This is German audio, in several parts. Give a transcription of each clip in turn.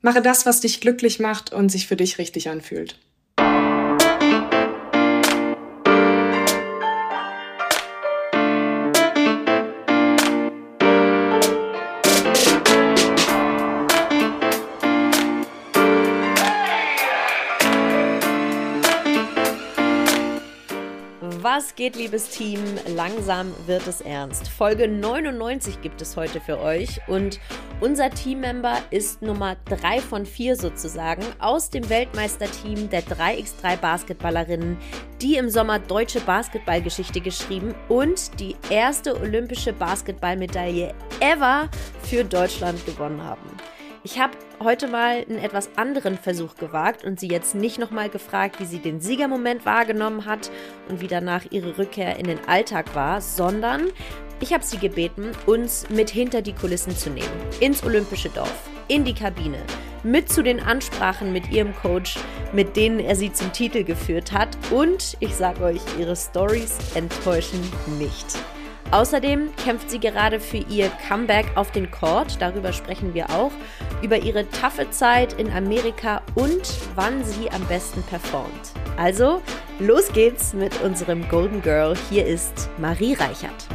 Mache das, was dich glücklich macht und sich für dich richtig anfühlt. Was geht, liebes Team? Langsam wird es ernst. Folge 99 gibt es heute für euch und unser Teammember ist Nummer 3 von 4 sozusagen aus dem Weltmeisterteam der 3x3 Basketballerinnen, die im Sommer deutsche Basketballgeschichte geschrieben und die erste olympische Basketballmedaille ever für Deutschland gewonnen haben. Ich habe heute mal einen etwas anderen Versuch gewagt und sie jetzt nicht nochmal gefragt, wie sie den Siegermoment wahrgenommen hat und wie danach ihre Rückkehr in den Alltag war, sondern ich habe sie gebeten, uns mit hinter die Kulissen zu nehmen, ins Olympische Dorf, in die Kabine, mit zu den Ansprachen mit ihrem Coach, mit denen er sie zum Titel geführt hat und ich sage euch, ihre Storys enttäuschen nicht. Außerdem kämpft sie gerade für ihr Comeback auf den Court, darüber sprechen wir auch, über ihre taffe Zeit in Amerika und wann sie am besten performt. Also, los geht's mit unserem Golden Girl. Hier ist Marie Reichert.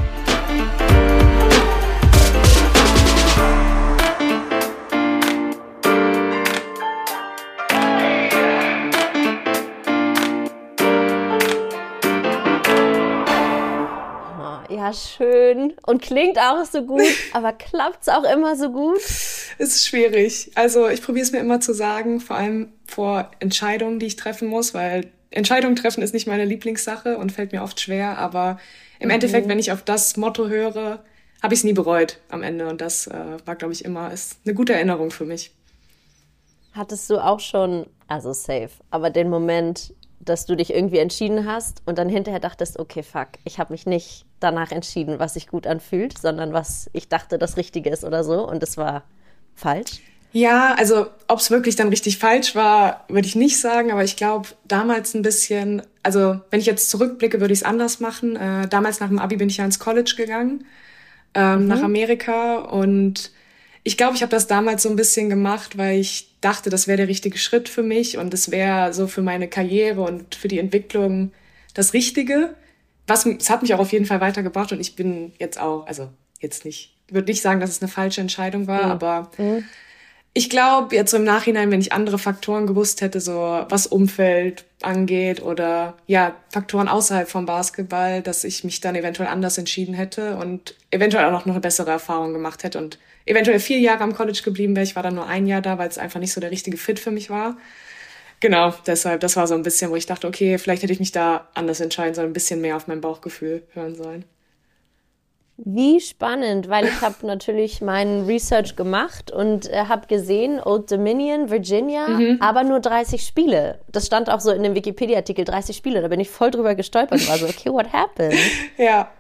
Ja, schön. Und klingt auch so gut, aber klappt's auch immer so gut? Es ist schwierig. Also ich probiere es mir immer zu sagen, vor allem vor Entscheidungen, die ich treffen muss, weil Entscheidungen treffen ist nicht meine Lieblingssache und fällt mir oft schwer, aber im Endeffekt, wenn ich auf das Motto höre, habe ich es nie bereut am Ende und das war, glaube ich, ist eine gute Erinnerung für mich. Hattest du auch schon, also safe, aber den Moment, dass du dich irgendwie entschieden hast und dann hinterher dachtest, okay, fuck, ich habe mich nicht danach entschieden, was sich gut anfühlt, sondern was ich dachte, das Richtige ist oder so und es war falsch? Ja, also ob es wirklich dann richtig falsch war, würde ich nicht sagen, aber ich glaube damals ein bisschen, also wenn ich jetzt zurückblicke, würde ich es anders machen. Damals nach dem Abi bin ich ja ins College gegangen, nach Amerika und ich glaube, ich habe das damals so ein bisschen gemacht, weil ich dachte, das wäre der richtige Schritt für mich und es wäre so für meine Karriere und für die Entwicklung das Richtige. Es hat mich auch auf jeden Fall weitergebracht und ich bin jetzt auch, also jetzt nicht, würde nicht sagen, dass es eine falsche Entscheidung war, aber ich glaube jetzt so im Nachhinein, wenn ich andere Faktoren gewusst hätte, so was Umfeld angeht oder ja, Faktoren außerhalb vom Basketball, dass ich mich dann eventuell anders entschieden hätte und eventuell auch noch eine bessere Erfahrung gemacht hätte und eventuell 4 Jahre am College geblieben wäre. Ich war dann nur 1 Jahr da, weil es einfach nicht so der richtige Fit für mich war. Genau, deshalb, das war so ein bisschen, wo ich dachte, okay, vielleicht hätte ich mich da anders entscheiden sollen, ein bisschen mehr auf mein Bauchgefühl hören sollen. Wie spannend, weil ich habe natürlich meinen Research gemacht und habe gesehen, Old Dominion, Virginia, aber nur 30 Spiele. Das stand auch so in dem Wikipedia-Artikel, 30 Spiele. Da bin ich voll drüber gestolpert und war so, okay, what happened? Ja.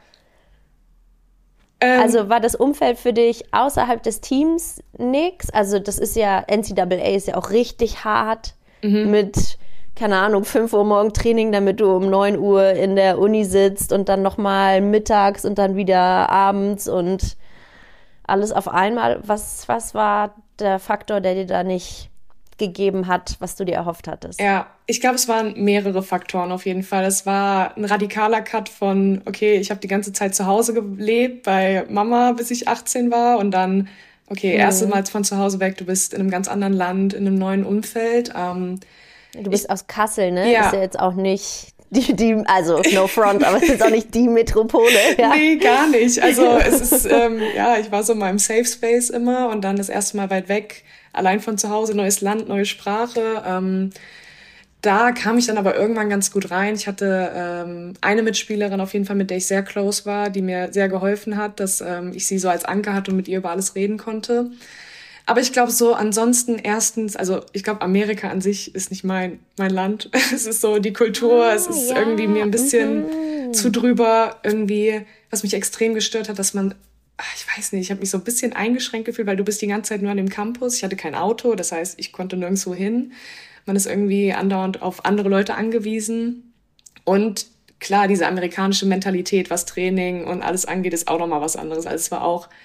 Also war das Umfeld für dich außerhalb des Teams nix? Also das ist ja, NCAA ist ja auch richtig hart mit, keine Ahnung, 5 Uhr morgen Training, damit du um 9 Uhr in der Uni sitzt und dann nochmal mittags und dann wieder abends und alles auf einmal. Was war der Faktor, der dir da nicht gegeben hat, was du dir erhofft hattest? Ja, ich glaube, es waren mehrere Faktoren auf jeden Fall. Es war ein radikaler Cut von, okay, ich habe die ganze Zeit zu Hause gelebt bei Mama, bis ich 18 war und dann, okay, erstes Mal von zu Hause weg, du bist in einem ganz anderen Land, in einem neuen Umfeld. Du bist aus Kassel, ne? Ja. Ist ja jetzt auch nicht also no front, aber es ist auch nicht die Metropole. Ja. Nee, gar nicht. Also es ist, ich war so in meinem Safe Space immer und dann das erste Mal weit weg, allein von zu Hause, neues Land, neue Sprache. Da kam ich dann aber irgendwann ganz gut rein. Ich hatte eine Mitspielerin auf jeden Fall, mit der ich sehr close war, die mir sehr geholfen hat, dass ich sie so als Anker hatte und mit ihr über alles reden konnte. Aber ich glaube so ansonsten erstens, also ich glaube Amerika an sich ist nicht mein Land. Es ist so die Kultur, es ist irgendwie mir ein bisschen zu drüber irgendwie, was mich extrem gestört hat, dass man, ich weiß nicht, ich habe mich so ein bisschen eingeschränkt gefühlt, weil du bist die ganze Zeit nur an dem Campus. Ich hatte kein Auto, das heißt, ich konnte nirgendwo hin. Man ist irgendwie andauernd auf andere Leute angewiesen. Und klar, diese amerikanische Mentalität, was Training und alles angeht, ist auch nochmal was anderes. Also es war auch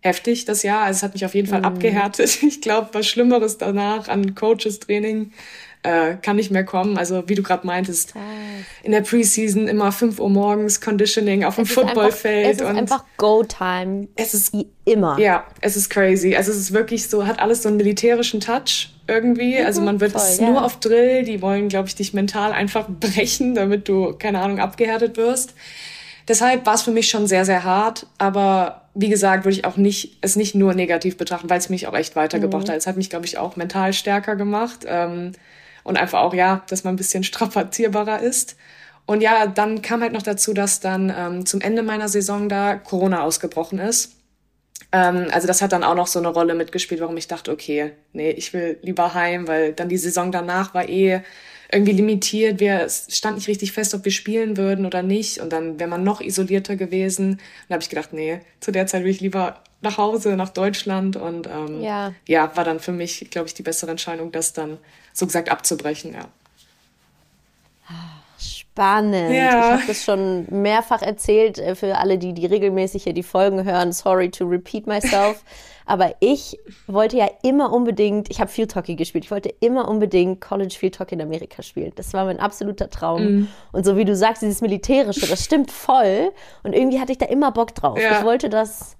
heftig, das Jahr. Also es hat mich auf jeden Fall abgehärtet. Ich glaube, was Schlimmeres danach an Coaches-Training kann nicht mehr kommen. Also wie du gerade meintest, in der Preseason immer 5 Uhr morgens Conditioning auf dem Footballfeld. Es ist einfach Go-Time. Es ist wie immer. Ja, es ist crazy. Also es ist wirklich so, hat alles so einen militärischen Touch irgendwie. Also man wird es nur auf Drill. Die wollen, glaube ich, dich mental einfach brechen, damit du, keine Ahnung, abgehärtet wirst. Deshalb war es für mich schon sehr, sehr hart. Aber wie gesagt, würde ich auch es nicht nur negativ betrachten, weil es mich auch echt weitergebracht hat. Es hat mich, glaube ich, auch mental stärker gemacht. Und einfach auch, dass man ein bisschen strapazierbarer ist. Und ja, dann kam halt noch dazu, dass dann zum Ende meiner Saison da Corona ausgebrochen ist. Also das hat dann auch noch so eine Rolle mitgespielt, warum ich dachte, okay, nee, ich will lieber heim, weil dann die Saison danach war irgendwie limitiert. Es stand nicht richtig fest, ob wir spielen würden oder nicht. Und dann wäre man noch isolierter gewesen. Und da habe ich gedacht, nee, zu der Zeit will ich lieber nach Hause, nach Deutschland. Und war dann für mich, glaube ich, die bessere Entscheidung, das dann so gesagt abzubrechen, ja. Spannend. Ja. Ich habe das schon mehrfach erzählt für alle, die regelmäßig hier die Folgen hören. Sorry to repeat myself. Aber ich wollte ja immer unbedingt, ich habe Field Hockey gespielt, ich wollte immer unbedingt College Field Hockey in Amerika spielen. Das war mein absoluter Traum. Und so wie du sagst, dieses Militärische, das stimmt voll. Und irgendwie hatte ich da immer Bock drauf. Ja. Ich wollte das,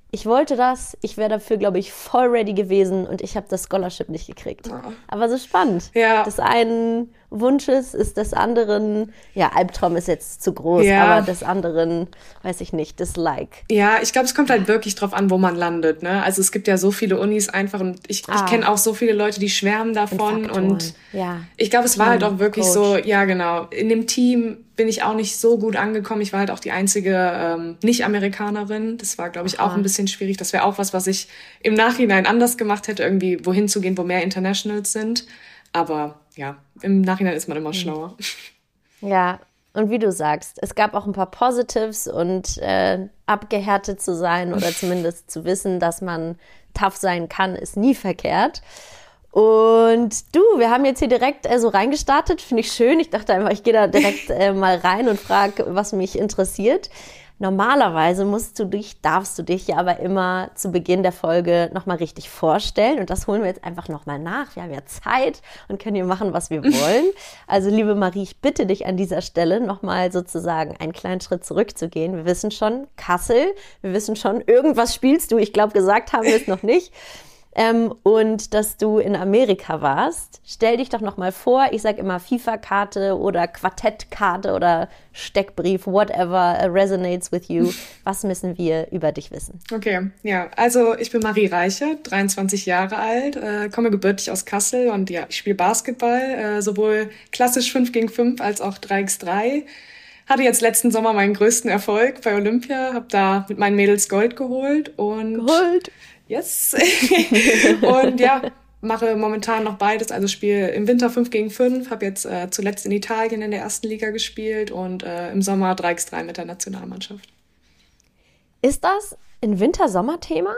ich wäre dafür, glaube ich, voll ready gewesen und ich habe das Scholarship nicht gekriegt. Oh. Aber so spannend. Ja. Des einen Wunsches ist des anderen, Albtraum ist jetzt zu groß, aber des anderen, weiß ich nicht, Dislike. Ja, ich glaube, es kommt halt wirklich drauf an, wo man landet, ne? Also es gibt ja so viele Unis einfach und ich kenne auch so viele Leute, die schwärmen davon und ich glaube, es war halt auch wirklich so, genau, in dem Team bin ich auch nicht so gut angekommen. Ich war halt auch die einzige Nicht-Amerikanerin. Das war, glaube ich, auch ein bisschen schwierig. Das wäre auch was ich im Nachhinein anders gemacht hätte, irgendwie wohin zu gehen, wo mehr Internationals sind. Aber im Nachhinein ist man immer schlauer. Ja, und wie du sagst, es gab auch ein paar Positives und abgehärtet zu sein oder zumindest zu wissen, dass man tough sein kann, ist nie verkehrt. Und du, wir haben jetzt hier direkt so reingestartet, finde ich schön. Ich dachte einfach, ich gehe da direkt mal rein und frage, was mich interessiert. Normalerweise darfst du dich ja aber immer zu Beginn der Folge nochmal richtig vorstellen. Und das holen wir jetzt einfach nochmal nach. Wir haben ja Zeit und können hier machen, was wir wollen. Also liebe Marie, ich bitte dich an dieser Stelle nochmal sozusagen einen kleinen Schritt zurückzugehen. Wir wissen schon, Kassel, wir wissen schon, irgendwas spielst du. Ich glaube, gesagt haben wir es noch nicht. Und dass du in Amerika warst. Stell dich doch noch mal vor, ich sage immer FIFA-Karte oder Quartettkarte oder Steckbrief, whatever resonates with you. Was müssen wir über dich wissen? Okay, also ich bin Marie Reiche, 23 Jahre alt, komme gebürtig aus Kassel und ich spiele Basketball, sowohl klassisch 5 gegen 5 als auch 3x3. Hatte jetzt letzten Sommer meinen größten Erfolg bei Olympia, habe da mit meinen Mädels Gold geholt und... Gold! Yes. Und mache momentan noch beides. Also spiele im Winter 5 gegen 5, habe jetzt zuletzt in Italien in der ersten Liga gespielt und im Sommer 3x3 mit der Nationalmannschaft. Ist das ein Winter-Sommer-Thema?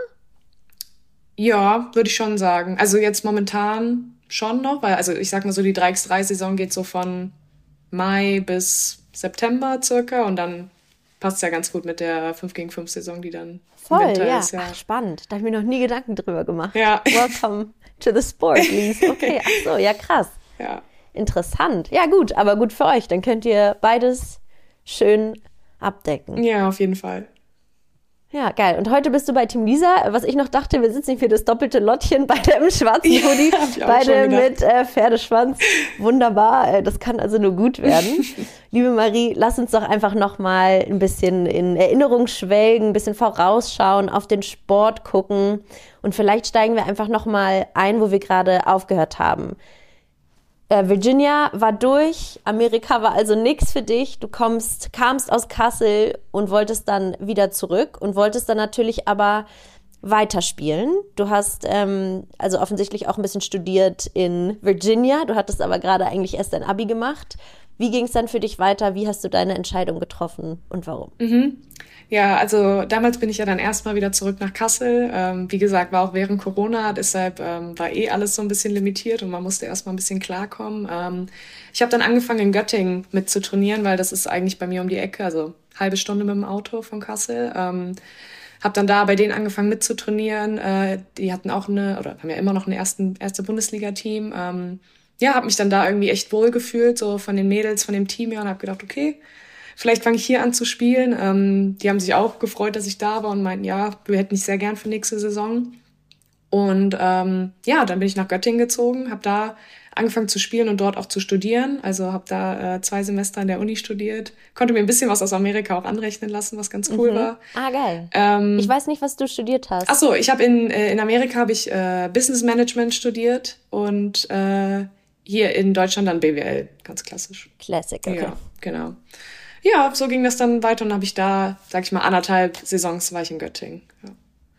Ja, würde ich schon sagen. Also jetzt momentan schon noch, weil ich sag mal so, die 3x3-Saison geht so von Mai bis September circa und dann passt es ja ganz gut mit der 5 gegen 5 Saison, die dann voll, im Winter ist. Ach, spannend. Da habe ich mir noch nie Gedanken drüber gemacht. Ja. Welcome to the sport, Lise. Okay, ach so, ja krass. Ja. Interessant. Ja gut, aber gut für euch. Dann könnt ihr beides schön abdecken. Ja, auf jeden Fall. Ja, geil. Und heute bist du bei Team Lisa. Was ich noch dachte, wir sitzen hier für das doppelte Lottchen, beide im schwarzen Hoodie, beide mit Pferdeschwanz. Wunderbar. Das kann also nur gut werden. Liebe Marie, lass uns doch einfach noch mal ein bisschen in Erinnerung schwelgen, ein bisschen vorausschauen, auf den Sport gucken. Und vielleicht steigen wir einfach noch mal ein, wo wir gerade aufgehört haben. Virginia war durch, Amerika war also nix für dich. Du kamst aus Kassel und wolltest dann wieder zurück und wolltest dann natürlich aber weiterspielen. Du hast also offensichtlich auch ein bisschen studiert in Virginia. Du hattest aber gerade eigentlich erst dein Abi gemacht. Wie ging es dann für dich weiter? Wie hast du deine Entscheidung getroffen und warum? Ja, also damals bin ich ja dann erstmal wieder zurück nach Kassel. Wie gesagt, war auch während Corona, deshalb war alles so ein bisschen limitiert und man musste erstmal ein bisschen klarkommen. Ich habe dann angefangen in Göttingen mit zu trainieren, weil das ist eigentlich bei mir um die Ecke, also halbe Stunde mit dem Auto von Kassel. Habe dann da bei denen angefangen mitzutrainieren. Die hatten auch haben ja immer noch ein erste Bundesliga-Team. Habe mich dann da irgendwie echt wohl gefühlt, so von den Mädels, von dem Team her und habe gedacht, okay, vielleicht fange ich hier an zu spielen. Die haben sich auch gefreut, dass ich da war und meinten, ja, wir hätten dich sehr gern für nächste Saison. Und dann bin ich nach Göttingen gezogen, habe da angefangen zu spielen und dort auch zu studieren. Also habe da 2 Semester an der Uni studiert. Konnte mir ein bisschen was aus Amerika auch anrechnen lassen, was ganz cool war. Ah, geil. Ich weiß nicht, was du studiert hast. Ach so, ich habe in Amerika habe ich Business Management studiert und hier in Deutschland dann BWL, ganz klassisch. Classic, okay. Ja, genau. Ja, so ging das dann weiter und habe ich da, sag ich mal, 1,5 Saisons war ich in Göttingen. Ja.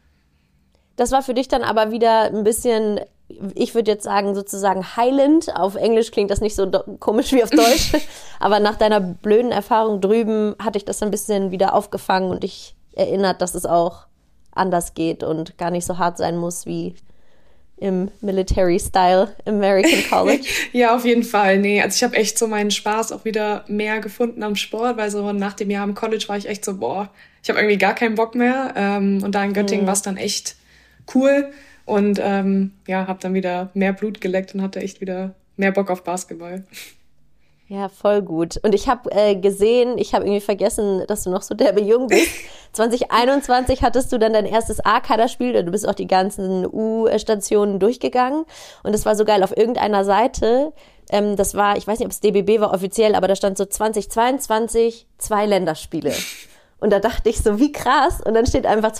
Das war für dich dann aber wieder ein bisschen, ich würde jetzt sagen, sozusagen heilend. Auf Englisch klingt das nicht so komisch wie auf Deutsch. Aber nach deiner blöden Erfahrung drüben hatte ich das ein bisschen wieder aufgefangen und dich erinnert, dass es auch anders geht und gar nicht so hart sein muss wie im Military-Style American College. Ja, auf jeden Fall. Nee, also ich habe echt so meinen Spaß auch wieder mehr gefunden am Sport, weil so nach dem Jahr im College war ich echt so, ich habe irgendwie gar keinen Bock mehr. Und da in Göttingen war es dann echt cool und habe dann wieder mehr Blut geleckt und hatte echt wieder mehr Bock auf Basketball. Ja, voll gut. Und ich habe gesehen, ich habe irgendwie vergessen, dass du noch so derbe jung bist. 2021 hattest du dann dein erstes A-Kaderspiel, du bist auch die ganzen U-Stationen durchgegangen und es war so geil auf irgendeiner Seite, das war, ich weiß nicht, ob es DBB war offiziell, aber da stand so 2022 2 Länderspiele. Und da dachte ich so, wie krass. Und dann steht einfach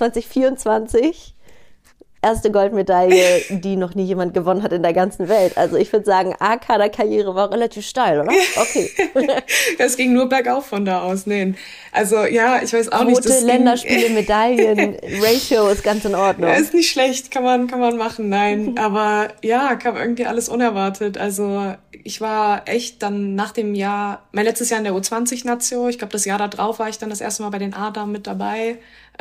2024 erste Goldmedaille, die noch nie jemand gewonnen hat in der ganzen Welt. Also ich würde sagen, A-Kader-Karriere war relativ steil, oder? Okay. Das ging nur bergauf von da aus. Nee. Also ja, ich weiß auch nicht. Quote, Länderspiele, Medaillen, Ratio ist ganz in Ordnung. Ja, ist nicht schlecht, kann man machen, nein. Aber ja, kam irgendwie alles unerwartet. Also ich war echt dann nach dem Jahr, mein letztes Jahr in der U20-Nation, ich glaube das Jahr da drauf war ich dann das erste Mal bei den A-Damen mit dabei.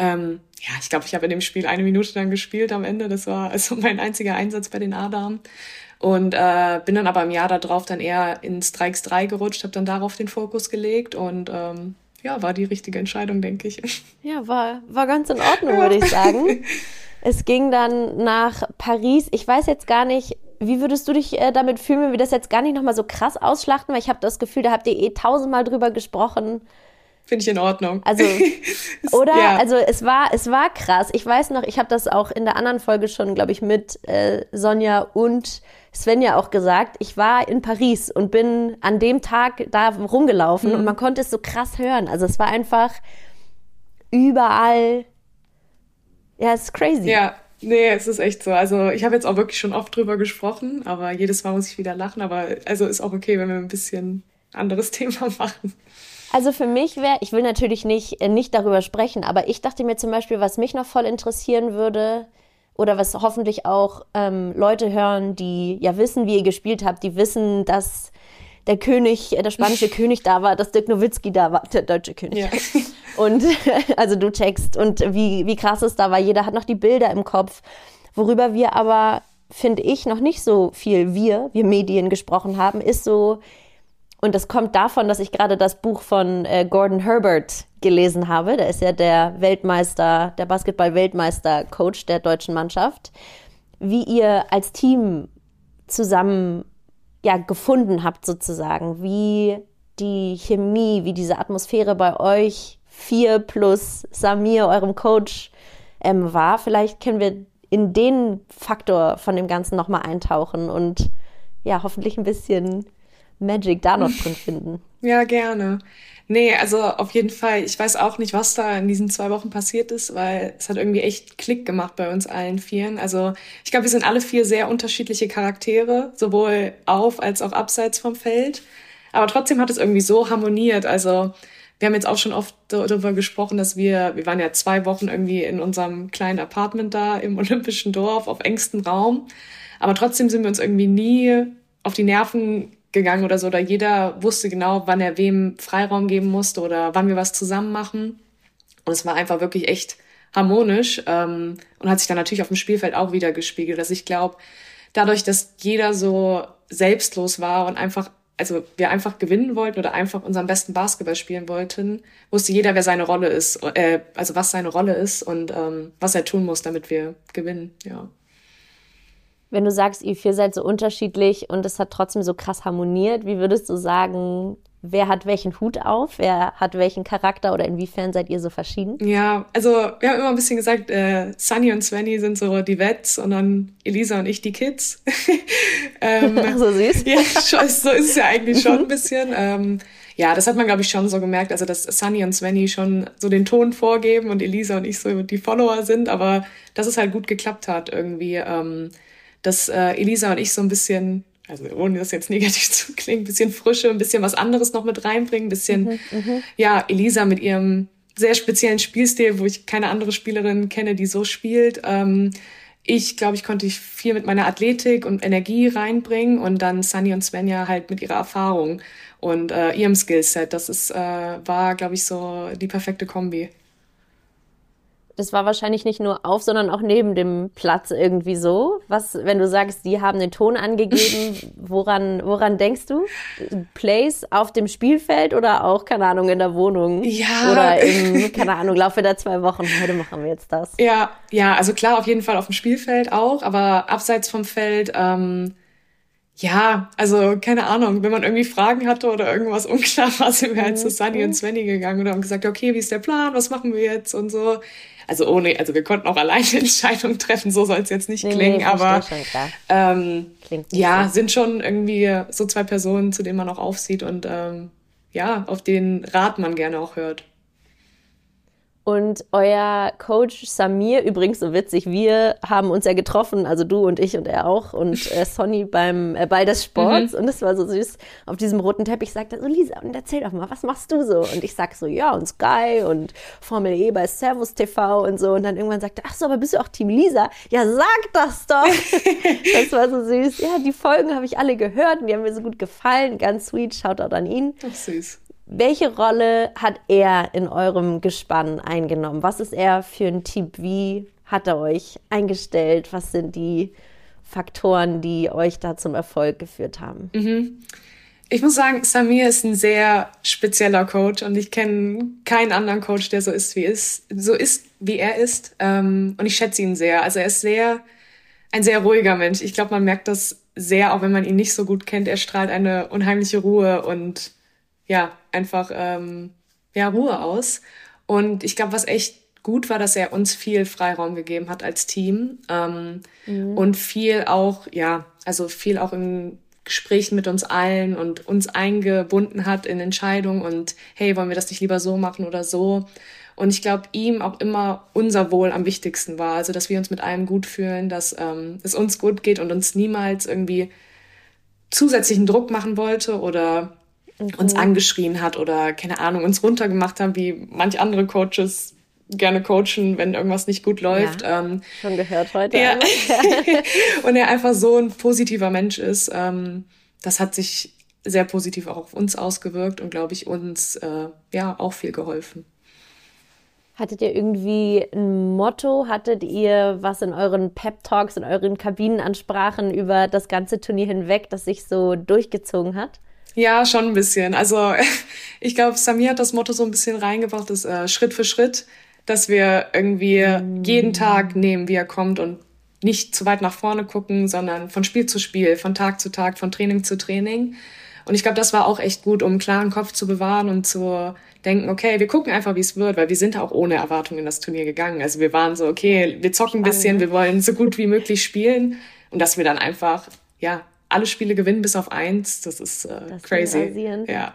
Ich glaube, ich habe in dem Spiel 1 Minute dann gespielt am Ende. Das war also mein einziger Einsatz bei den A-Damen. Und bin dann aber im Jahr darauf dann eher in Strikes 3 gerutscht, habe dann darauf den Fokus gelegt und war die richtige Entscheidung, denke ich. Ja, war ganz in Ordnung, würde ich sagen. Es ging dann nach Paris. Ich weiß jetzt gar nicht, wie würdest du dich damit fühlen, wenn wir das jetzt gar nicht nochmal so krass ausschlachten? Weil ich habe das Gefühl, da habt ihr 1000-mal drüber gesprochen. Finde ich in Ordnung. Also, oder? Ja. Also es war krass. Ich weiß noch, ich habe das auch in der anderen Folge schon, glaube ich, mit Sonja und Svenja auch gesagt. Ich war in Paris und bin an dem Tag da rumgelaufen und man konnte es so krass hören. Also es war einfach überall. Ja, es ist crazy. Ja, nee, es ist echt so. Also ich habe jetzt auch wirklich schon oft drüber gesprochen, aber jedes Mal muss ich wieder lachen. Aber also ist auch okay, wenn wir ein bisschen anderes Thema machen. Also für mich ich will natürlich nicht darüber sprechen, aber ich dachte mir zum Beispiel, was mich noch voll interessieren würde oder was hoffentlich auch Leute hören, die ja wissen, wie ihr gespielt habt, die wissen, dass der spanische König da war, dass Dirk Nowitzki da war, der deutsche König. Ja. Und also du checkst und wie krass es da war. Jeder hat noch die Bilder im Kopf, worüber wir aber, finde ich, noch nicht so viel wir Medien gesprochen haben, ist so. Und das kommt davon, dass ich gerade das Buch von Gordon Herbert gelesen habe. Der ist ja der Basketball-Weltmeister-Coach der deutschen Mannschaft. Wie ihr als Team zusammen gefunden habt sozusagen. Wie die Chemie, wie diese Atmosphäre bei euch 4 plus Samir, eurem Coach, war. Vielleicht können wir in den Faktor von dem Ganzen nochmal eintauchen und ja, hoffentlich ein bisschen Magic da noch drin finden. Ja, gerne. Nee, also auf jeden Fall. Ich weiß auch nicht, was da in diesen 2 Wochen passiert ist, weil es hat irgendwie echt Klick gemacht bei uns allen 4. Also ich glaube, wir sind alle 4 sehr unterschiedliche Charaktere, sowohl auf als auch abseits vom Feld. Aber trotzdem hat es irgendwie so harmoniert. Also wir haben jetzt auch schon oft darüber gesprochen, dass wir waren ja 2 Wochen irgendwie in unserem kleinen Apartment da im Olympischen Dorf auf engstem Raum. Aber trotzdem sind wir uns irgendwie nie auf die Nerven gegangen oder so, oder jeder wusste genau, wann er wem Freiraum geben musste oder wann wir was zusammen machen. Und es war einfach wirklich echt harmonisch und hat sich dann natürlich auf dem Spielfeld auch wieder gespiegelt. Also ich glaube, dadurch, dass jeder so selbstlos war und einfach also wir einfach gewinnen wollten oder einfach unseren besten Basketball spielen wollten, wusste jeder, wer seine Rolle ist, also was seine Rolle ist und was er tun muss, damit wir gewinnen, ja. Wenn du sagst, ihr vier seid so unterschiedlich und es hat trotzdem so krass harmoniert, wie würdest du sagen, wer hat welchen Hut auf, wer hat welchen Charakter oder inwiefern seid ihr so verschieden? Ja, also wir haben immer ein bisschen gesagt, Sunny und Svenny sind so die Vets und dann Elisa und ich die Kids. So süß. Ja, so ist es ja eigentlich schon ein bisschen. Ja, das hat man, glaube ich, schon so gemerkt, also dass Sunny und Svenny schon so den Ton vorgeben und Elisa und ich so die Follower sind, aber dass es halt gut geklappt hat irgendwie, dass Elisa und ich so ein bisschen, also ohne das jetzt negativ zu klingen, ein bisschen Frische, ein bisschen was anderes noch mit reinbringen, ein bisschen, ja, Elisa mit ihrem sehr speziellen Spielstil, wo ich keine andere Spielerin kenne, die so spielt. Ich glaube, ich konnte viel mit meiner Athletik und Energie reinbringen und dann Sunny und Svenja halt mit ihrer Erfahrung und ihrem Skillset. Das war, glaube ich, so die perfekte Kombi. Das war wahrscheinlich nicht nur auf, sondern auch neben dem Platz irgendwie so. Was, wenn du sagst, die haben den Ton angegeben, woran denkst du? Plays auf dem Spielfeld oder auch, keine Ahnung, in der Wohnung? Ja. Oder im, keine Ahnung, Laufe der 2 Wochen, heute machen wir jetzt das. Ja, also klar, auf jeden Fall auf dem Spielfeld auch, aber abseits vom Feld, ja, also keine Ahnung, wenn man irgendwie Fragen hatte oder irgendwas unklar war, sind wir halt zu Sunny und Svenny gegangen und haben gesagt, okay, wie ist der Plan, was machen wir jetzt und so. Also wir konnten auch alleine Entscheidungen treffen, so soll es jetzt nicht klingen, aber ja, so. Sind schon irgendwie so 2 Personen, zu denen man auch aufsieht und ja, auf den Rat man gerne auch hört. Und euer Coach Samir, übrigens so witzig, wir haben uns ja getroffen, also du und ich und er auch und Sonny beim Ball des Sports und es war so süß, auf diesem roten Teppich sagt er so, Lisa, und erzähl doch mal, was machst du so? Und ich sag so, ja, und Sky und Formel E bei Servus TV und so und dann irgendwann sagt er, ach so, aber bist du auch Team Lisa? Ja, sag das doch! Das war so süß. Ja, die Folgen habe ich alle gehört und die haben mir so gut gefallen, ganz sweet, Shoutout an ihn. Ach, süß. Welche Rolle hat er in eurem Gespann eingenommen? Was ist er für ein Typ? Wie hat er euch eingestellt? Was sind die Faktoren, die euch da zum Erfolg geführt haben? Ich muss sagen, Samir ist ein sehr spezieller Coach und ich kenne keinen anderen Coach, der so ist, wie er ist. Und ich schätze ihn sehr. Also er ist ein sehr ruhiger Mensch. Ich glaube, man merkt das sehr, auch wenn man ihn nicht so gut kennt. Er strahlt eine unheimliche Ruhe und ja, einfach Ruhe aus. Und ich glaube, was echt gut war, dass er uns viel Freiraum gegeben hat als Team und viel auch in Gesprächen mit uns allen und uns eingebunden hat in Entscheidungen und hey, wollen wir das nicht lieber so machen oder so? Und ich glaube, ihm auch immer unser Wohl am wichtigsten war, also dass wir uns mit allem gut fühlen, dass es uns gut geht und uns niemals irgendwie zusätzlichen Druck machen wollte oder uns angeschrien hat oder, keine Ahnung, uns runtergemacht haben, wie manch andere Coaches gerne coachen, wenn irgendwas nicht gut läuft. Ja, schon gehört heute. Ja. Und er einfach so ein positiver Mensch ist. Das hat sich sehr positiv auch auf uns ausgewirkt und, glaube ich, uns auch viel geholfen. Hattet ihr irgendwie ein Motto? Hattet ihr was in euren Pep-Talks, in euren Kabinenansprachen über das ganze Turnier hinweg, das sich so durchgezogen hat? Ja, schon ein bisschen. Also ich glaube, Samir hat das Motto so ein bisschen reingebracht, das Schritt für Schritt, dass wir irgendwie jeden Tag nehmen, wie er kommt und nicht zu weit nach vorne gucken, sondern von Spiel zu Spiel, von Tag zu Tag, von Training zu Training. Und ich glaube, das war auch echt gut, um einen klaren Kopf zu bewahren und zu denken, okay, wir gucken einfach, wie es wird, weil wir sind auch ohne Erwartungen in das Turnier gegangen. Also wir waren so, okay, wir zocken ein bisschen, wir wollen so gut wie möglich spielen und dass wir dann einfach, alle Spiele gewinnen bis auf 1, das ist crazy. Ja.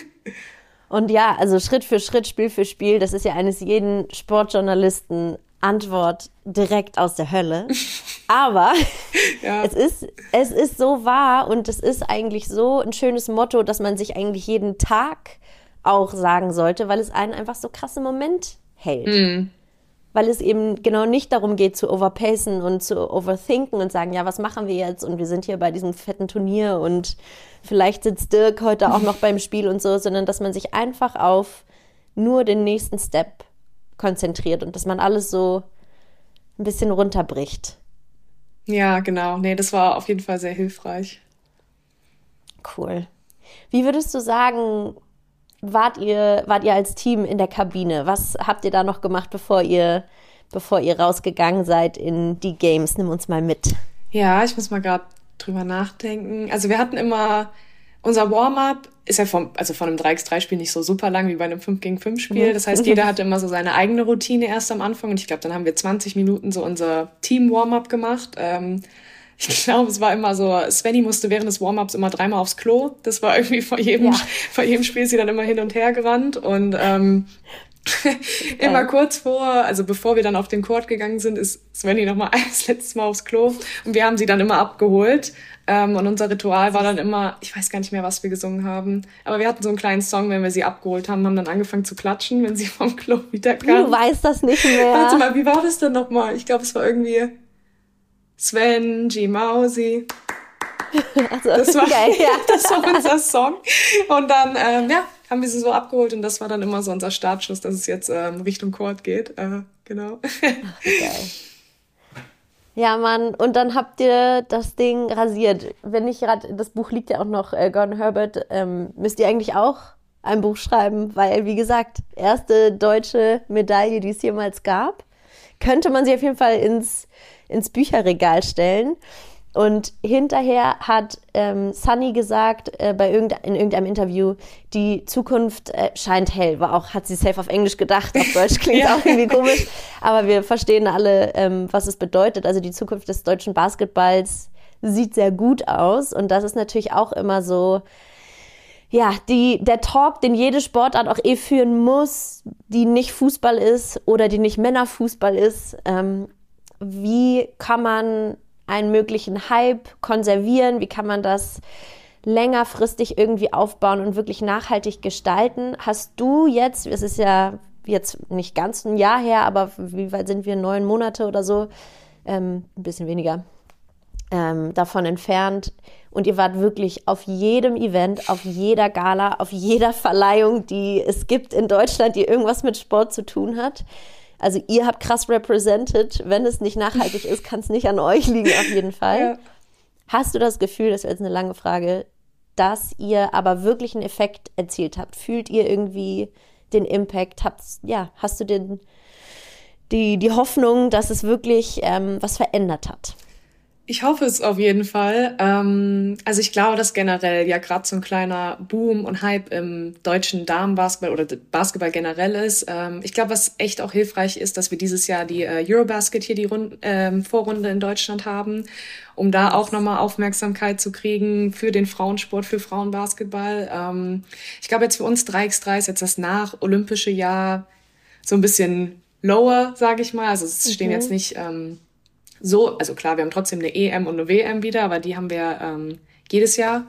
Und ja, also Schritt für Schritt, Spiel für Spiel, das ist ja eines jeden Sportjournalisten Antwort direkt aus der Hölle. Aber es ist so wahr und es ist eigentlich so ein schönes Motto, dass man sich eigentlich jeden Tag auch sagen sollte, weil es einen einfach so krass im Moment hält. Weil es eben genau nicht darum geht, zu overpacen und zu overthinken und sagen, ja, was machen wir jetzt? Und wir sind hier bei diesem fetten Turnier und vielleicht sitzt Dirk heute auch noch beim Spiel und so, sondern dass man sich einfach auf nur den nächsten Step konzentriert und dass man alles so ein bisschen runterbricht. Ja, genau. Nee, das war auf jeden Fall sehr hilfreich. Cool. Wie würdest du sagen, wart ihr als Team in der Kabine? Was habt ihr da noch gemacht, bevor ihr rausgegangen seid in die Games? Nimm uns mal mit. Ja, ich muss mal gerade drüber nachdenken. Also wir hatten immer, unser Warm-up ist ja von einem 3x3-Spiel nicht so super lang wie bei einem 5-gegen-5-Spiel. Das heißt, jeder hatte immer so seine eigene Routine erst am Anfang. Und ich glaube, dann haben wir 20 Minuten so unser Team-Warm-up gemacht. Ich glaube, es war immer so, Svenny musste während des Warm-ups immer 3-mal aufs Klo. Das war irgendwie vor jedem Spiel ist sie dann immer hin und her gerannt. Und immer kurz also bevor wir dann auf den Court gegangen sind, ist Svenny nochmal das letzte Mal aufs Klo. Und wir haben sie dann immer abgeholt. Und unser Ritual war dann immer, ich weiß gar nicht mehr, was wir gesungen haben, aber wir hatten so einen kleinen Song, wenn wir sie abgeholt haben dann angefangen zu klatschen, wenn sie vom Klo wiederkam. Du weißt das nicht mehr. Warte mal, wie war das denn nochmal? Ich glaube, es war irgendwie Sven, G. Mausi. Also, das war, geil, ja. Das war unser Song. Und dann, haben wir sie so abgeholt und das war dann immer so unser Startschuss, dass es jetzt Richtung Court geht. Genau. Ach, geil. Ja, Mann, und dann habt ihr das Ding rasiert. Wenn ich gerade, das Buch liegt ja auch noch, Gordon Herbert, müsst ihr eigentlich auch ein Buch schreiben, weil, wie gesagt, erste deutsche Medaille, die es jemals gab, könnte man sie auf jeden Fall ins Bücherregal stellen. Und hinterher hat Sunny gesagt, in irgendeinem Interview, die Zukunft scheint hell. Hat sie safe auf Englisch gedacht, auf Deutsch klingt auch irgendwie komisch. Aber wir verstehen alle, was es bedeutet. Also die Zukunft des deutschen Basketballs sieht sehr gut aus. Und das ist natürlich auch immer so, ja, der Talk, den jede Sportart auch führen muss, die nicht Fußball ist oder die nicht Männerfußball ist. Wie kann man einen möglichen Hype konservieren? Wie kann man das längerfristig irgendwie aufbauen und wirklich nachhaltig gestalten? Hast du jetzt, es ist ja jetzt nicht ganz ein Jahr her, aber wie weit sind wir? 9 Monate oder so? Ein bisschen weniger davon entfernt. Und ihr wart wirklich auf jedem Event, auf jeder Gala, auf jeder Verleihung, die es gibt in Deutschland, die irgendwas mit Sport zu tun hat. Also ihr habt krass represented. Wenn es nicht nachhaltig ist, kann es nicht an euch liegen, auf jeden Fall. Ja. Hast du das Gefühl, das wäre jetzt eine lange Frage, dass ihr aber wirklich einen Effekt erzielt habt? Fühlt ihr irgendwie den Impact? Hast du die Hoffnung, dass es wirklich was verändert hat? Ich hoffe es auf jeden Fall. Also ich glaube, dass generell ja gerade so ein kleiner Boom und Hype im deutschen Damenbasketball oder Basketball generell ist. Ich glaube, was echt auch hilfreich ist, dass wir dieses Jahr die Eurobasket hier die Vorrunde in Deutschland haben, um da auch nochmal Aufmerksamkeit zu kriegen für den Frauensport, für Frauenbasketball. Ich glaube jetzt für uns 3x3 ist jetzt das nach-olympische Jahr so ein bisschen lower, sage ich mal. Also es stehen jetzt nicht also klar, wir haben trotzdem eine EM und eine WM wieder, aber die haben wir jedes Jahr.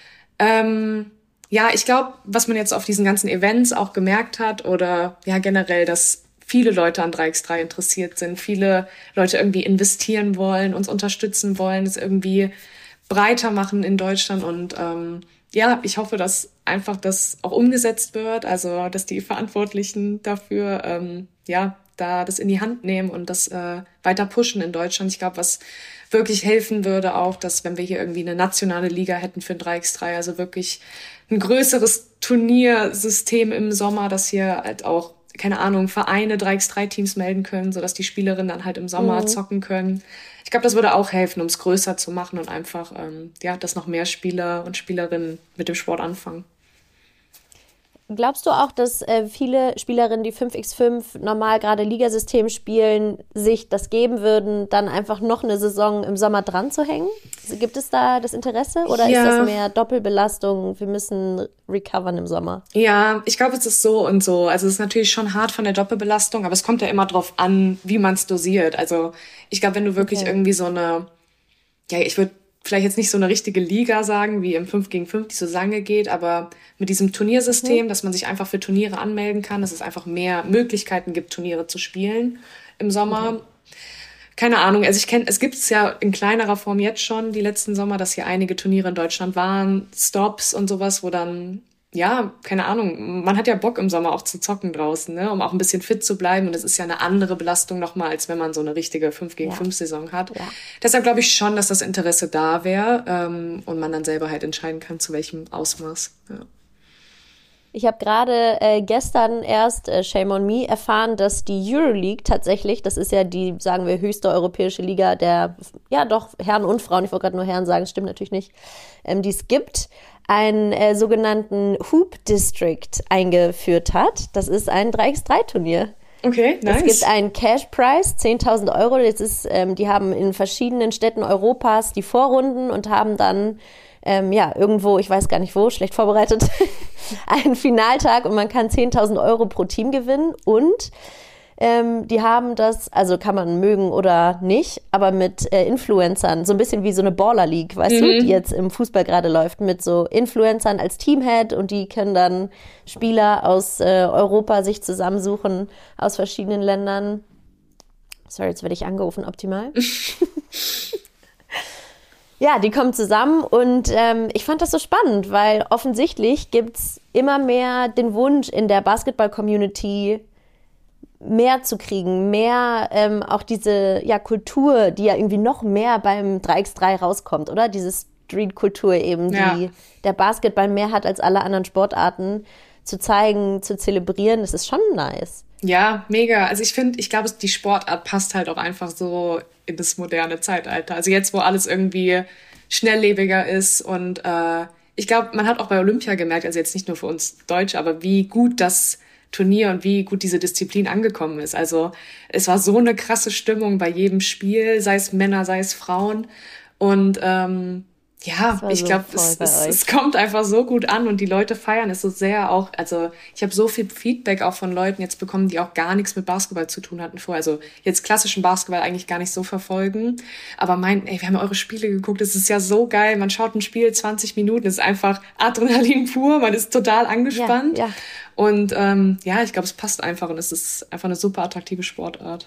Ich glaube, was man jetzt auf diesen ganzen Events auch gemerkt hat oder ja generell, dass viele Leute an 3x3 interessiert sind, viele Leute irgendwie investieren wollen, uns unterstützen wollen, es irgendwie breiter machen in Deutschland und ich hoffe, dass einfach das auch umgesetzt wird, also dass die Verantwortlichen dafür da das in die Hand nehmen und das weiter pushen in Deutschland. Ich glaube, was wirklich helfen würde auch, dass wenn wir hier irgendwie eine nationale Liga hätten für 3x3, also wirklich ein größeres Turniersystem im Sommer, dass hier halt auch, keine Ahnung, Vereine 3x3-Teams melden können, sodass die Spielerinnen dann halt im Sommer zocken können. Ich glaube, das würde auch helfen, um es größer zu machen und einfach, dass noch mehr Spieler und Spielerinnen mit dem Sport anfangen. Glaubst du auch, dass viele Spielerinnen, die 5x5 normal gerade Ligasystem spielen, sich das geben würden, dann einfach noch eine Saison im Sommer dran zu hängen? Gibt es da das Interesse oder ist das mehr Doppelbelastung? Wir müssen recovern im Sommer. Ja, ich glaube, es ist so und so. Also es ist natürlich schon hart von der Doppelbelastung, aber es kommt ja immer drauf an, wie man es dosiert. Also ich glaube, wenn du wirklich irgendwie so eine, ich würde vielleicht jetzt nicht so eine richtige Liga sagen, wie im 5-gegen-5, die so lange geht, aber mit diesem Turniersystem, dass man sich einfach für Turniere anmelden kann, dass es einfach mehr Möglichkeiten gibt, Turniere zu spielen im Sommer. Keine Ahnung, also es gibt es ja in kleinerer Form jetzt schon, die letzten Sommer, dass hier einige Turniere in Deutschland waren, Stops und sowas, wo dann ja, keine Ahnung, man hat ja Bock im Sommer auch zu zocken draußen, ne, um auch ein bisschen fit zu bleiben. Und das ist ja eine andere Belastung nochmal, als wenn man so eine richtige 5-gegen-5-Saison hat. Ja. Deshalb glaube ich schon, dass das Interesse da wäre und man dann selber halt entscheiden kann, zu welchem Ausmaß. Ja. Ich habe gerade gestern erst, shame on me, erfahren, dass die Euroleague tatsächlich, das ist ja die, sagen wir, höchste europäische Liga der, ja doch, Herren und Frauen, ich wollte gerade nur Herren sagen, stimmt natürlich nicht, die es gibt, einen sogenannten Hoop District eingeführt hat. Das ist ein 3x3-Turnier. Okay, nice. Es gibt einen Cash Prize, 10.000 Euro. Das ist, die haben in verschiedenen Städten Europas die Vorrunden und haben dann irgendwo, ich weiß gar nicht wo, schlecht vorbereitet, einen Finaltag und man kann 10.000 Euro pro Team gewinnen und die haben das, also kann man mögen oder nicht, aber mit Influencern, so ein bisschen wie so eine Baller League, weißt du, die jetzt im Fußball gerade läuft, mit so Influencern als Teamhead und die können dann Spieler aus Europa sich zusammensuchen, aus verschiedenen Ländern. Sorry, jetzt werde ich angerufen, optimal. Ja, die kommen zusammen und ich fand das so spannend, weil offensichtlich gibt's immer mehr den Wunsch in der Basketball-Community mehr zu kriegen, mehr auch diese Kultur, die ja irgendwie noch mehr beim 3x3 rauskommt, oder? Diese Street-Kultur eben, die der Basketball mehr hat als alle anderen Sportarten, zu zeigen, zu zelebrieren, das ist schon nice. Ja, mega. Also ich glaube, die Sportart passt halt auch einfach so in das moderne Zeitalter. Also jetzt, wo alles irgendwie schnelllebiger ist und ich glaube, man hat auch bei Olympia gemerkt, also jetzt nicht nur für uns Deutsche, aber wie gut das Turnier und wie gut diese Disziplin angekommen ist. Also es war so eine krasse Stimmung bei jedem Spiel, sei es Männer, sei es Frauen. Und ich glaube, es kommt einfach so gut an und die Leute feiern es so sehr auch. Also ich habe so viel Feedback auch von Leuten jetzt bekommen, die auch gar nichts mit Basketball zu tun hatten vorher. Also jetzt klassischen Basketball eigentlich gar nicht so verfolgen. Aber wir haben ja eure Spiele geguckt, es ist ja so geil. Man schaut ein Spiel 20 Minuten, es ist einfach Adrenalin pur, man ist total angespannt. Ja. Und ich glaube, es passt einfach und es ist einfach eine super attraktive Sportart.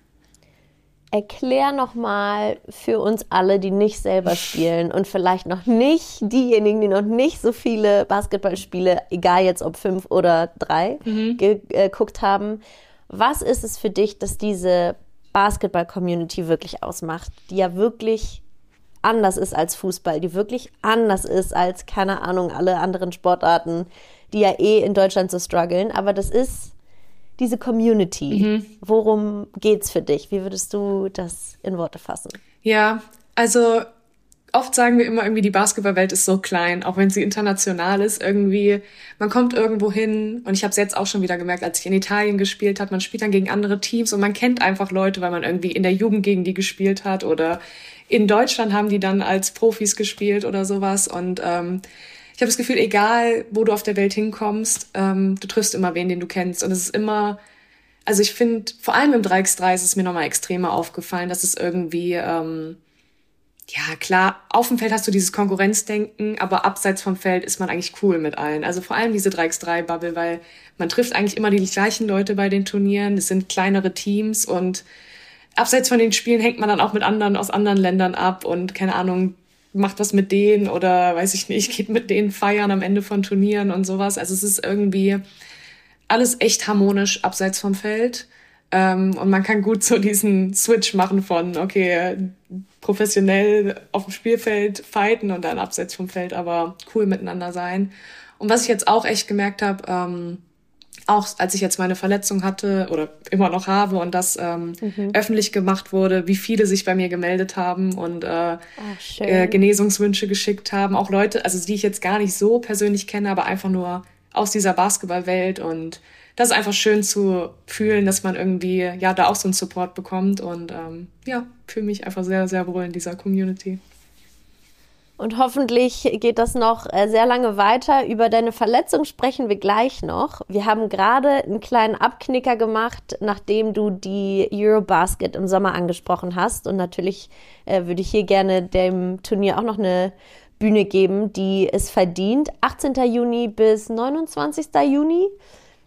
Erklär nochmal für uns alle, die nicht selber spielen und vielleicht noch nicht diejenigen, die noch nicht so viele Basketballspiele, egal jetzt ob 5 oder 3, geguckt haben. Was ist es für dich, dass diese Basketball-Community wirklich ausmacht, die ja wirklich anders ist als Fußball, die wirklich anders ist als, keine Ahnung, alle anderen Sportarten, die ja in Deutschland so strugglen, aber das ist diese Community. Worum geht's für dich? Wie würdest du das in Worte fassen? Ja, also oft sagen wir immer irgendwie, die Basketballwelt ist so klein, auch wenn sie international ist irgendwie. Man kommt irgendwo hin und ich habe es jetzt auch schon wieder gemerkt, als ich in Italien gespielt habe, man spielt dann gegen andere Teams und man kennt einfach Leute, weil man irgendwie in der Jugend gegen die gespielt hat oder in Deutschland haben die dann als Profis gespielt oder sowas und ich habe das Gefühl, egal wo du auf der Welt hinkommst, du triffst immer wen, den du kennst. Und es ist immer, also ich finde, vor allem im 3x3 ist es mir nochmal extremer aufgefallen, dass es irgendwie, klar, auf dem Feld hast du dieses Konkurrenzdenken, aber abseits vom Feld ist man eigentlich cool mit allen. Also vor allem diese 3x3-Bubble, weil man trifft eigentlich immer die gleichen Leute bei den Turnieren. Es sind kleinere Teams und abseits von den Spielen hängt man dann auch mit anderen aus anderen Ländern ab und keine Ahnung, macht was mit denen oder weiß ich nicht, geht mit denen feiern am Ende von Turnieren und sowas. Also es ist irgendwie alles echt harmonisch abseits vom Feld. Und man kann gut so diesen Switch machen von, okay, professionell auf dem Spielfeld fighten und dann abseits vom Feld aber cool miteinander sein. Und was ich jetzt auch echt gemerkt habe, auch als ich jetzt meine Verletzung hatte oder immer noch habe und das öffentlich gemacht wurde, wie viele sich bei mir gemeldet haben und Genesungswünsche geschickt haben. Auch Leute, also die ich jetzt gar nicht so persönlich kenne, aber einfach nur aus dieser Basketballwelt. Und das ist einfach schön zu fühlen, dass man irgendwie da auch so einen Support bekommt. Und fühle mich einfach sehr, sehr wohl in dieser Community. Und hoffentlich geht das noch sehr lange weiter. Über deine Verletzung sprechen wir gleich noch. Wir haben gerade einen kleinen Abknicker gemacht, nachdem du die Eurobasket im Sommer angesprochen hast. Und natürlich würde ich hier gerne dem Turnier auch noch eine Bühne geben, die es verdient. 18. Juni bis 29. Juni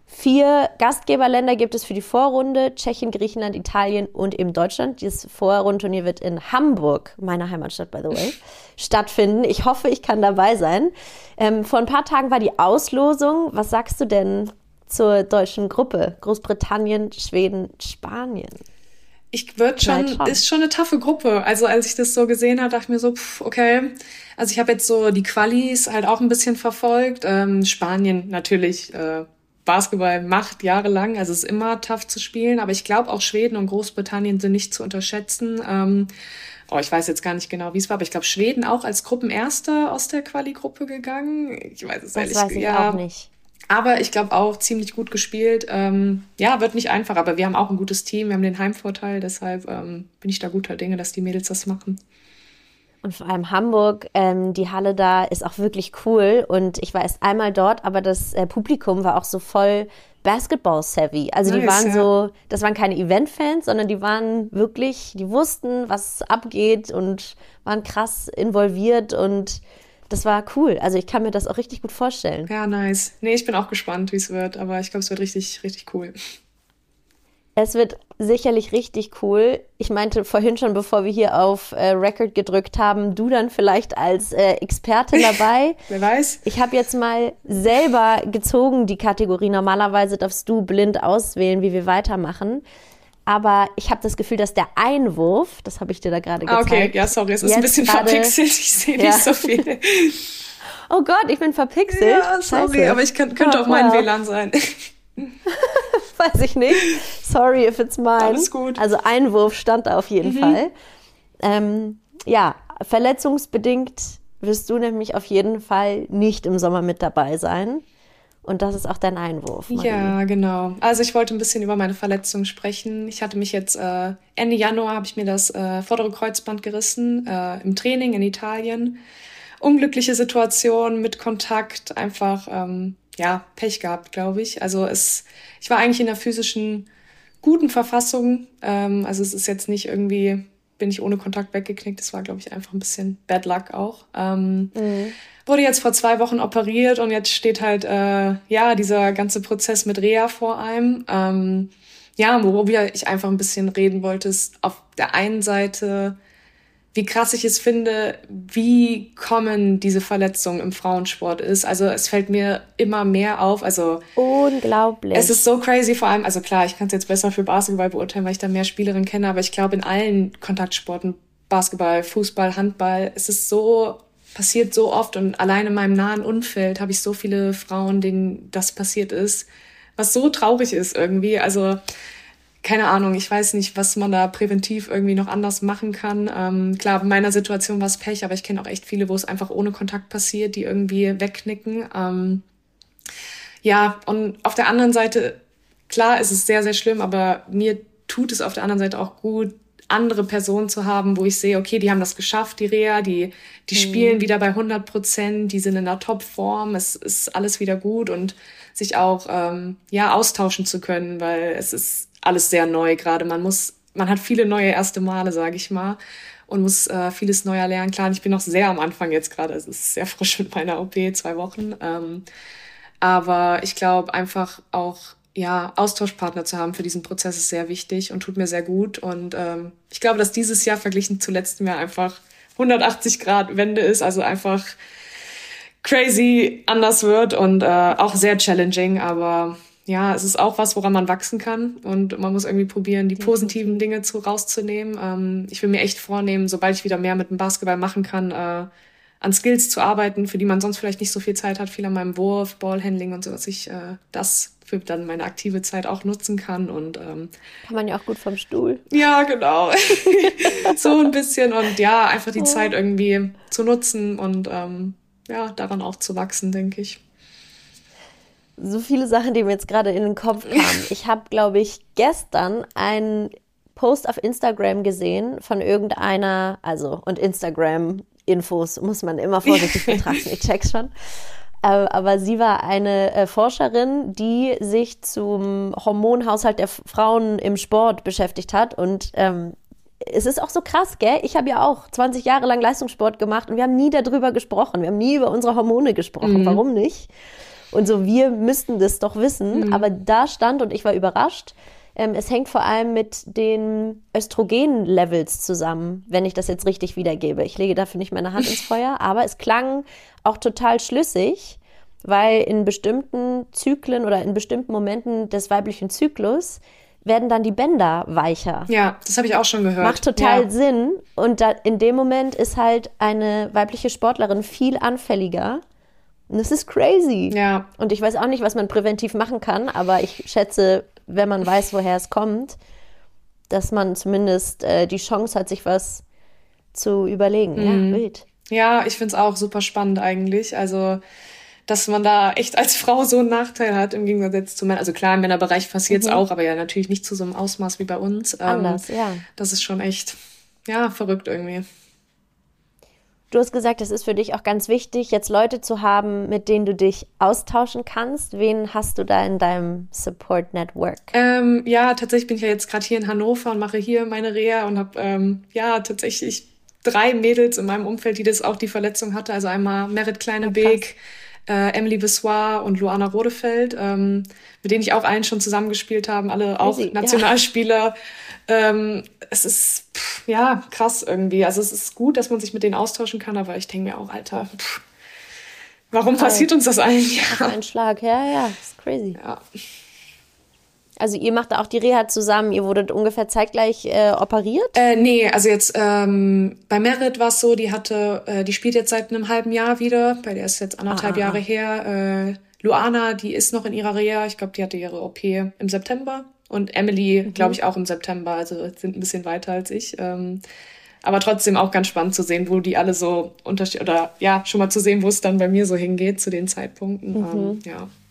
4 Gastgeberländer gibt es für die Vorrunde: Tschechien, Griechenland, Italien und eben Deutschland. Dieses Vorrundenturnier wird in Hamburg, meiner Heimatstadt by the way, stattfinden. Ich hoffe, ich kann dabei sein. Vor ein paar Tagen war die Auslosung. Was sagst du denn zur deutschen Gruppe? Großbritannien, Schweden, Spanien. Ist schon eine taffe Gruppe. Also als ich das so gesehen habe, dachte ich mir so, okay. Also ich habe jetzt so die Qualis halt auch ein bisschen verfolgt. Spanien natürlich, Basketball macht jahrelang, also es ist immer tough zu spielen. Aber ich glaube auch Schweden und Großbritannien sind nicht zu unterschätzen. Ich weiß jetzt gar nicht genau, wie es war, aber ich glaube Schweden auch als Gruppenerster aus der Quali-Gruppe gegangen. Ich weiß es ehrlich gesagt. Das weiß ich auch nicht. Aber ich glaube auch ziemlich gut gespielt. Wird nicht einfach, aber wir haben auch ein gutes Team, wir haben den Heimvorteil, deshalb bin ich da guter Dinge, dass die Mädels das machen. Und vor allem Hamburg, die Halle da ist auch wirklich cool und ich war erst einmal dort, aber das Publikum war auch so voll Basketball-savvy. Also die waren das waren keine Event-Fans, sondern die waren wirklich, die wussten, was abgeht und waren krass involviert und das war cool. Also ich kann mir das auch richtig gut vorstellen. Ja, nice. Nee, ich bin auch gespannt, wie es wird, aber ich glaube, es wird richtig, richtig cool. Es wird sicherlich richtig cool. Ich meinte vorhin schon, bevor wir hier auf Record gedrückt haben, du dann vielleicht als Expertin dabei. Wer weiß. Ich habe jetzt mal selber gezogen, die Kategorie. Normalerweise darfst du blind auswählen, wie wir weitermachen. Aber ich habe das Gefühl, dass der Einwurf, das habe ich dir da gerade gezeigt. Okay, ja, sorry, es ist ein bisschen verpixelt. Ich sehe nicht so viel. Oh Gott, ich bin verpixelt. Ja, sorry, Scheiße. Aber ich könnte auch mein WLAN sein. Weiß ich nicht. Sorry if it's mine. Alles gut. Also Einwurf stand da auf jeden Fall. Verletzungsbedingt wirst du nämlich auf jeden Fall nicht im Sommer mit dabei sein. Und das ist auch dein Einwurf, Marie. Ja, genau. Also ich wollte ein bisschen über meine Verletzung sprechen. Ich hatte mich jetzt, Ende Januar habe ich mir das vordere Kreuzband gerissen, im Training in Italien. Unglückliche Situation mit Kontakt, einfach, Pech gehabt, glaube ich. Also ich war eigentlich in einer physischen guten Verfassung. Also es ist jetzt nicht irgendwie, bin ich ohne Kontakt weggeknickt. Das war, glaube ich, einfach ein bisschen Bad Luck auch. Wurde jetzt vor 2 Wochen operiert und jetzt steht halt, dieser ganze Prozess mit Reha vor einem. Worüber ich einfach ein bisschen reden wollte, ist auf der einen Seite, wie krass ich es finde, wie common diese Verletzung im Frauensport ist. Also es fällt mir immer mehr auf. Also unglaublich. Es ist so crazy, vor allem, also klar, ich kann es jetzt besser für Basketball beurteilen, weil ich da mehr Spielerinnen kenne, aber ich glaube in allen Kontaktsporten, Basketball, Fußball, Handball, passiert so oft und allein in meinem nahen Umfeld habe ich so viele Frauen, denen das passiert ist, was so traurig ist irgendwie. Also keine Ahnung, ich weiß nicht, was man da präventiv irgendwie noch anders machen kann. Klar, in meiner Situation war es Pech, aber ich kenne auch echt viele, wo es einfach ohne Kontakt passiert, die irgendwie wegknicken. Und auf der anderen Seite, klar, ist es sehr, sehr schlimm, aber mir tut es auf der anderen Seite auch gut, andere Personen zu haben, wo ich sehe, okay, die haben das geschafft, die Reha, die spielen wieder bei 100%, die sind in einer Top-Form, es ist alles wieder gut und sich auch austauschen zu können, weil es ist alles sehr neu gerade. Man hat viele neue erste Male, sage ich mal, und muss vieles neu lernen. Klar, ich bin noch sehr am Anfang jetzt gerade, es ist sehr frisch mit meiner OP, 2 Wochen, aber ich glaube einfach auch, Austauschpartner zu haben für diesen Prozess ist sehr wichtig und tut mir sehr gut. Und ich glaube, dass dieses Jahr verglichen zu letztem Jahr einfach 180-Grad-Wende ist, also einfach crazy anders wird und auch sehr challenging. Aber ja, es ist auch was, woran man wachsen kann und man muss irgendwie probieren, die positiven Dinge rauszunehmen. Ich will mir echt vornehmen, sobald ich wieder mehr mit dem Basketball machen kann, an Skills zu arbeiten, für die man sonst vielleicht nicht so viel Zeit hat, viel an meinem Wurf, Ballhandling und so, dass ich das für dann meine aktive Zeit auch nutzen kann. Und kann man ja auch gut vom Stuhl. Ja, genau. So ein bisschen und einfach die Zeit irgendwie zu nutzen und daran auch zu wachsen, denke ich. So viele Sachen, die mir jetzt gerade in den Kopf kamen. Ich habe, glaube ich, gestern einen Post auf Instagram gesehen von irgendeiner, und Instagram-Infos muss man immer vorsichtig betrachten, ich check's schon. Aber sie war eine Forscherin, die sich zum Hormonhaushalt der Frauen im Sport beschäftigt hat und es ist auch so krass, gell? Ich habe ja auch 20 Jahre lang Leistungssport gemacht und wir haben nie darüber gesprochen. Wir haben nie über unsere Hormone gesprochen. Warum nicht? Und so, wir müssten das doch wissen. Aber da stand, und ich war überrascht, es hängt vor allem mit den Östrogen-Levels zusammen, wenn ich das jetzt richtig wiedergebe. Ich lege dafür nicht meine Hand ins Feuer, aber es klang auch total schlüssig, weil in bestimmten Zyklen oder in bestimmten Momenten des weiblichen Zyklus werden dann die Bänder weicher. Ja, das habe ich auch schon gehört. Macht total Sinn. Und in dem Moment ist halt eine weibliche Sportlerin viel anfälliger. Und das ist crazy. Ja. Und ich weiß auch nicht, was man präventiv machen kann, aber ich schätze, wenn man weiß, woher es kommt, dass man zumindest die Chance hat, sich was zu überlegen. Ja, wild. Ja, ich finde es auch super spannend eigentlich. Also, dass man da echt als Frau so einen Nachteil hat im Gegensatz jetzt zu Männern. Also klar, im Männerbereich passiert es auch, aber ja natürlich nicht zu so einem Ausmaß wie bei uns. Anders, ja. Das ist schon echt, ja, verrückt irgendwie. Du hast gesagt, es ist für dich auch ganz wichtig, jetzt Leute zu haben, mit denen du dich austauschen kannst. Wen hast du da in deinem Support Network? Ja, tatsächlich bin ich ja jetzt gerade hier in Hannover und mache hier meine Reha und habe tatsächlich 3 Mädels in meinem Umfeld, die das auch die Verletzung hatte. Also einmal Merit Kleinebeek, Emily Bessoir und Luana Rodefeld, mit denen ich auch allen schon zusammengespielt habe, alle auch Nationalspieler. Es ist krass irgendwie. Also es ist gut, dass man sich mit denen austauschen kann, aber ich denke mir auch, Alter, warum passiert uns das allen? Ja. Ein Schlag, ja, das ist crazy. Ja. Also ihr macht da auch die Reha zusammen, ihr wurdet ungefähr zeitgleich operiert? Nee, also jetzt bei Merit war es so, die spielt jetzt seit einem halben Jahr wieder, bei der ist jetzt 1,5 Jahre her. Luana, die ist noch in ihrer Reha, ich glaube, die hatte ihre OP im September. Und Emily, glaube ich, auch im September, also sind ein bisschen weiter als ich. Aber trotzdem auch ganz spannend zu sehen, wo die alle so schon mal zu sehen, wo es dann bei mir so hingeht zu den Zeitpunkten.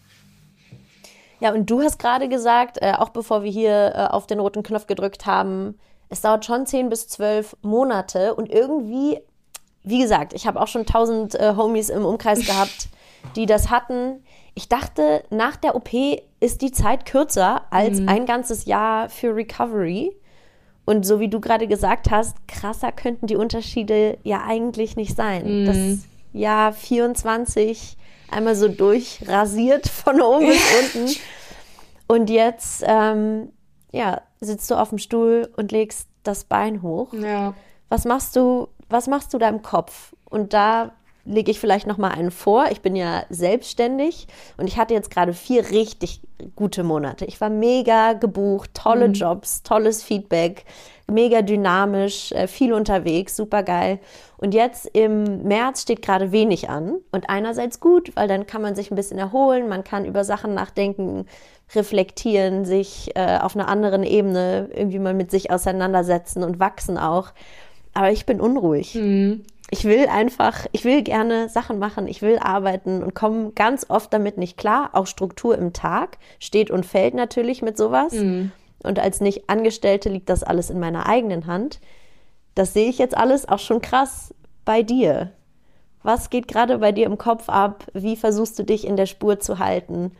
Ja, und du hast gerade gesagt, auch bevor wir hier auf den roten Knopf gedrückt haben, es dauert schon 10 bis 12 Monate und irgendwie, wie gesagt, ich habe auch schon 1000 Homies im Umkreis gehabt, die das hatten. Ich dachte, nach der OP ist die Zeit kürzer als ein ganzes Jahr für Recovery. Und so wie du gerade gesagt hast, krasser könnten die Unterschiede ja eigentlich nicht sein. Das Jahr 24 einmal so durchrasiert von oben bis unten. Und jetzt sitzt du auf dem Stuhl und legst das Bein hoch. Ja. Was machst du da im Kopf? Und da lege ich vielleicht noch mal einen vor. Ich bin ja selbstständig und ich hatte jetzt gerade 4 richtig gute Monate. Ich war mega gebucht, tolle Jobs, tolles Feedback, mega dynamisch, viel unterwegs, super geil. Und jetzt im März steht gerade wenig an und einerseits gut, weil dann kann man sich ein bisschen erholen, man kann über Sachen nachdenken, reflektieren, sich auf einer anderen Ebene irgendwie mal mit sich auseinandersetzen und wachsen auch. Aber ich bin unruhig. Ich will gerne Sachen machen, ich will arbeiten und komme ganz oft damit nicht klar. Auch Struktur im Tag steht und fällt natürlich mit sowas. Und als Nicht-Angestellte liegt das alles in meiner eigenen Hand. Das sehe ich jetzt alles auch schon krass bei dir. Was geht gerade bei dir im Kopf ab? Wie versuchst du dich in der Spur zu halten,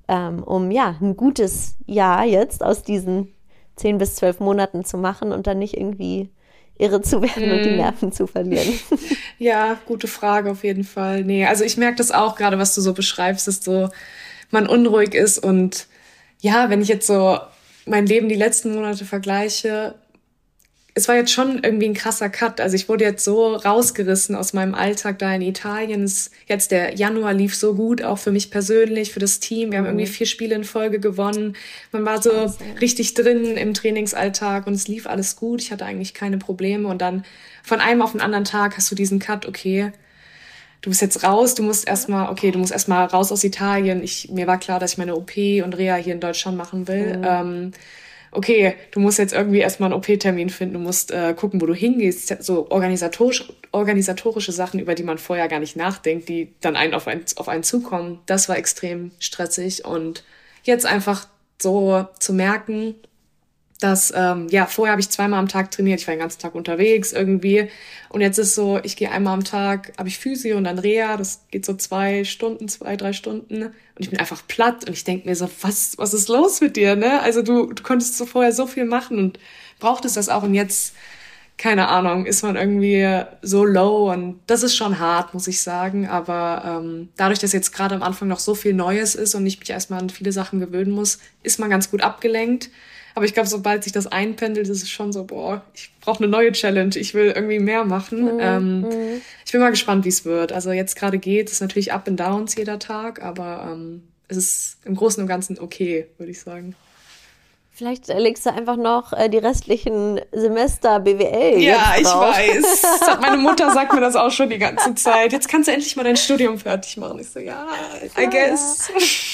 um ein gutes Jahr jetzt aus diesen 10 bis 12 Monaten zu machen und dann nicht irgendwie irre zu werden und die Nerven zu verlieren? Ja, gute Frage auf jeden Fall. Nee, also ich merke das auch gerade, was du so beschreibst, dass so man unruhig ist und ja, wenn ich jetzt so mein Leben die letzten Monate vergleiche, es war jetzt schon irgendwie ein krasser Cut. Also ich wurde jetzt so rausgerissen aus meinem Alltag da in Italien. Jetzt der Januar lief so gut, auch für mich persönlich, für das Team. Wir haben irgendwie 4 Spiele in Folge gewonnen. Man war so richtig drin im Trainingsalltag und es lief alles gut. Ich hatte eigentlich keine Probleme. Und dann von einem auf den anderen Tag hast du diesen Cut, okay, du bist jetzt raus, du musst erstmal raus aus Italien. Mir war klar, dass ich meine OP und Reha hier in Deutschland machen will. Okay, du musst jetzt irgendwie erstmal einen OP-Termin finden, du musst gucken, wo du hingehst, so organisatorische Sachen, über die man vorher gar nicht nachdenkt, die dann auf einen zukommen. Das war extrem stressig und jetzt einfach so zu merken, dass, vorher habe ich 2-mal am Tag trainiert, ich war den ganzen Tag unterwegs irgendwie und jetzt ist so, ich gehe einmal am Tag, habe ich Physio und dann Reha, das geht so 3 Stunden und ich bin einfach platt und ich denke mir so, was ist los mit dir, ne? Also du konntest so vorher so viel machen und brauchtest das auch und jetzt keine Ahnung, ist man irgendwie so low und das ist schon hart, muss ich sagen. Aber dadurch, dass jetzt gerade am Anfang noch so viel Neues ist und ich mich erstmal an viele Sachen gewöhnen muss, ist man ganz gut abgelenkt. Aber ich glaube, sobald sich das einpendelt, ist es schon so, boah, ich brauche eine neue Challenge, ich will irgendwie mehr machen. Ich bin mal gespannt, wie es wird. Also jetzt gerade geht es natürlich Up and Downs jeder Tag, aber es ist im Großen und Ganzen okay, würde ich sagen. Vielleicht legst du einfach noch die restlichen Semester BWL. Ja, jetzt drauf. Ich weiß. Meine Mutter sagt mir das auch schon die ganze Zeit. Jetzt kannst du endlich mal dein Studium fertig machen. Ich so, ja, I guess.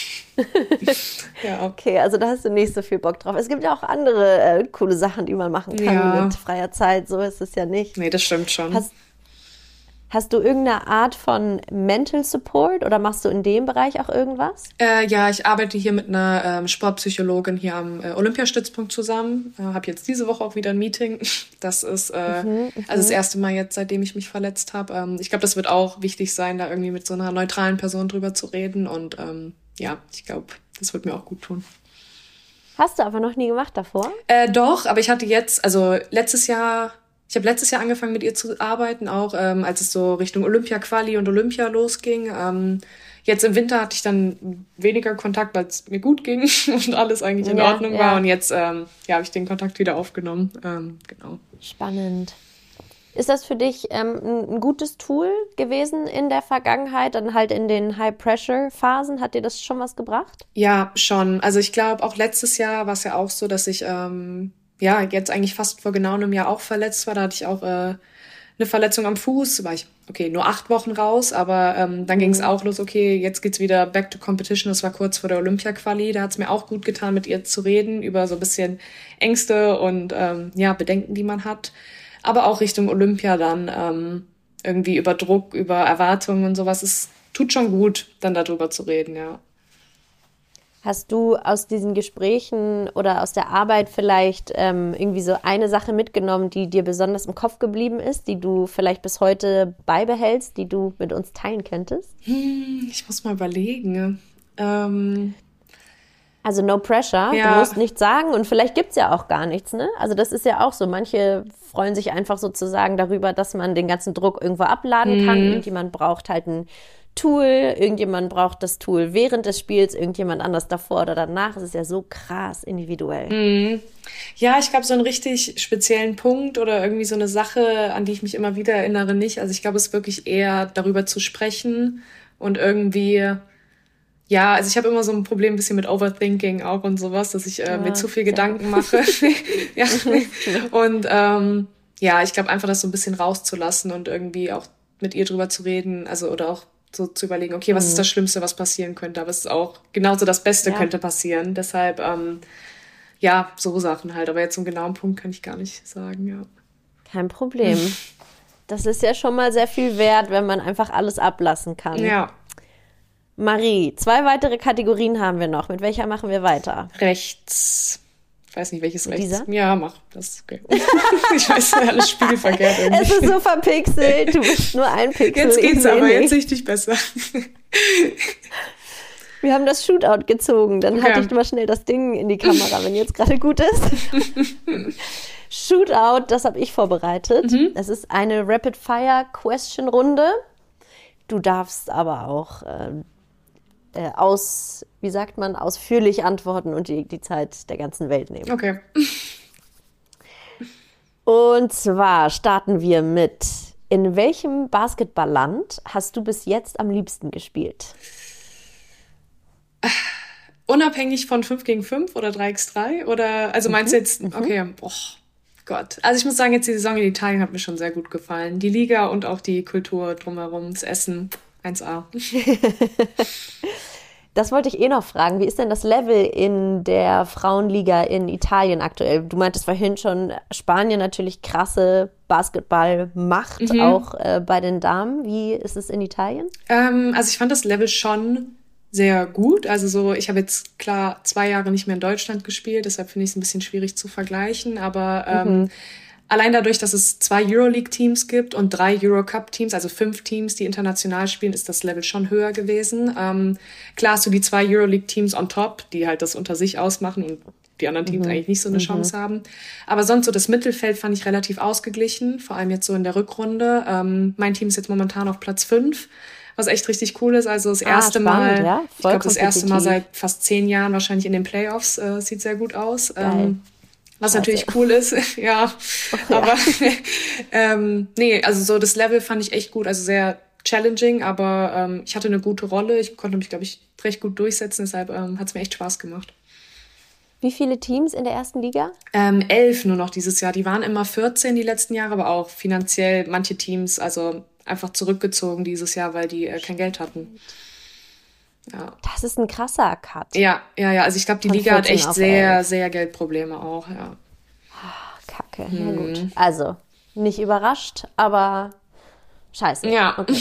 Ja. Okay, also da hast du nicht so viel Bock drauf. Es gibt ja auch andere coole Sachen, die man machen kann mit freier Zeit. So ist es ja nicht. Nee, das stimmt schon. Hast du irgendeine Art von Mental Support oder machst du in dem Bereich auch irgendwas? Ja, ich arbeite hier mit einer Sportpsychologin hier am Olympiastützpunkt zusammen. Habe jetzt diese Woche auch wieder ein Meeting. Das ist also das erste Mal jetzt, seitdem ich mich verletzt habe. Ich glaube, das wird auch wichtig sein, da irgendwie mit so einer neutralen Person drüber zu reden. Und ja, ich glaube, das wird mir auch gut tun. Hast du aber noch nie gemacht davor? Doch, aber ich hatte jetzt, also letztes Jahr angefangen mit ihr zu arbeiten, auch als es so Richtung Olympia-Quali und Olympia losging. Jetzt im Winter hatte ich dann weniger Kontakt, weil es mir gut ging und alles eigentlich in Ordnung war. Und jetzt habe ich den Kontakt wieder aufgenommen. Genau. Spannend. Ist das für dich ein gutes Tool gewesen in der Vergangenheit, dann halt in den High-Pressure-Phasen? Hat dir das schon was gebracht? Ja, schon. Also ich glaube, auch letztes Jahr war es ja auch so, dass ich jetzt eigentlich fast vor genau einem Jahr auch verletzt war. Da hatte ich auch eine Verletzung am Fuß. War ich, nur 8 Wochen raus, aber dann ging es auch los, jetzt geht's wieder back to competition. Das war kurz vor der Olympia-Quali. Da hat es mir auch gut getan, mit ihr zu reden über so ein bisschen Ängste und Bedenken, die man hat. Aber auch Richtung Olympia dann irgendwie über Druck, über Erwartungen und sowas. Es tut schon gut, dann darüber zu reden, ja. Hast du aus diesen Gesprächen oder aus der Arbeit vielleicht irgendwie so eine Sache mitgenommen, die dir besonders im Kopf geblieben ist, die du vielleicht bis heute beibehältst, die du mit uns teilen könntest? Ich muss mal überlegen. Also no pressure, du musst nichts sagen und vielleicht gibt's ja auch gar nichts, ne? Also das ist ja auch so, manche freuen sich einfach sozusagen darüber, dass man den ganzen Druck irgendwo abladen kann. Irgendjemand braucht halt ein Tool, irgendjemand braucht das Tool während des Spiels, irgendjemand anders davor oder danach. Es ist ja so krass individuell. Ja, ich glaube, so einen richtig speziellen Punkt oder irgendwie so eine Sache, an die ich mich immer wieder erinnere, nicht. Also ich glaube, es ist wirklich eher darüber zu sprechen und irgendwie... Ja, also ich habe immer so ein Problem ein bisschen mit Overthinking auch und sowas, dass ich mir zu viel Gedanken mache. Ja. Und ich glaube einfach, das so ein bisschen rauszulassen und irgendwie auch mit ihr drüber zu reden, also oder auch so zu überlegen, okay, was ist das Schlimmste, was passieren könnte, aber es ist auch genauso das Beste könnte passieren. Deshalb, so Sachen halt. Aber jetzt so einen genauen Punkt kann ich gar nicht sagen, ja. Kein Problem. Das ist ja schon mal sehr viel wert, wenn man einfach alles ablassen kann. Ja. Marie, 2 weitere Kategorien haben wir noch. Mit welcher machen wir weiter? Rechts. Ich weiß nicht, welches rechts. Dieser? Ja, mach das. Okay. Ich weiß, alles spiegelverkehrt irgendwie. Es ist so verpixelt. Du bist nur ein Pixel. Jetzt geht's aber, jetzt sehe ich dich besser. Wir haben das Shootout gezogen. Dann halte ich mal schnell das Ding in die Kamera, wenn jetzt gerade gut ist. Shootout, das habe ich vorbereitet. Es ist eine Rapid-Fire-Question-Runde. Du darfst aber auch ausführlich antworten und die Zeit der ganzen Welt nehmen. Okay. Und zwar starten wir mit: In welchem Basketballland hast du bis jetzt am liebsten gespielt? Unabhängig von 5 gegen 5 oder 3x3? Oder, also meinst du jetzt, okay, Gott. Also ich muss sagen, jetzt die Saison in Italien hat mir schon sehr gut gefallen. Die Liga und auch die Kultur drumherum, das Essen, 1A. Das wollte ich noch fragen. Wie ist denn das Level in der Frauenliga in Italien aktuell? Du meintest vorhin schon, Spanien natürlich krasse Basketballmacht, auch bei den Damen. Wie ist es in Italien? Also ich fand das Level schon sehr gut. Also so, ich habe jetzt klar 2 Jahre nicht mehr in Deutschland gespielt, deshalb finde ich es ein bisschen schwierig zu vergleichen. Aber allein dadurch, dass es 2 Euroleague-Teams gibt und 3 Eurocup-Teams, also 5 Teams, die international spielen, ist das Level schon höher gewesen. Klar hast du die 2 Euroleague-Teams on top, die halt das unter sich ausmachen und die anderen Teams eigentlich nicht so eine Chance haben. Aber sonst so das Mittelfeld fand ich relativ ausgeglichen, vor allem jetzt so in der Rückrunde. Mein Team ist jetzt momentan auf Platz 5, was echt richtig cool ist. Also das erste spannend, Mal, ja? ich glaube das erste Mal kompetitiv. seit fast 10 Jahren wahrscheinlich in den Playoffs, sieht sehr gut aus. Geil. Was Klasse. natürlich cool ist, ja. Aber nee, also so das Level fand ich echt gut, also sehr challenging, aber ich hatte eine gute Rolle. Ich konnte mich, glaube ich, recht gut durchsetzen, deshalb hat es mir echt Spaß gemacht. Wie viele Teams in der ersten Liga? 11 nur noch dieses Jahr. Die waren immer 14 die letzten Jahre, aber auch finanziell manche Teams, also einfach zurückgezogen dieses Jahr, weil die kein Geld hatten. Ja. Das ist ein krasser Cut. Ja. Also ich glaube, die Von Liga hat 14 echt auf sehr, 11. sehr Geldprobleme auch, ja. Kacke, na gut. Also, nicht überrascht, aber scheiße. Ja. Okay.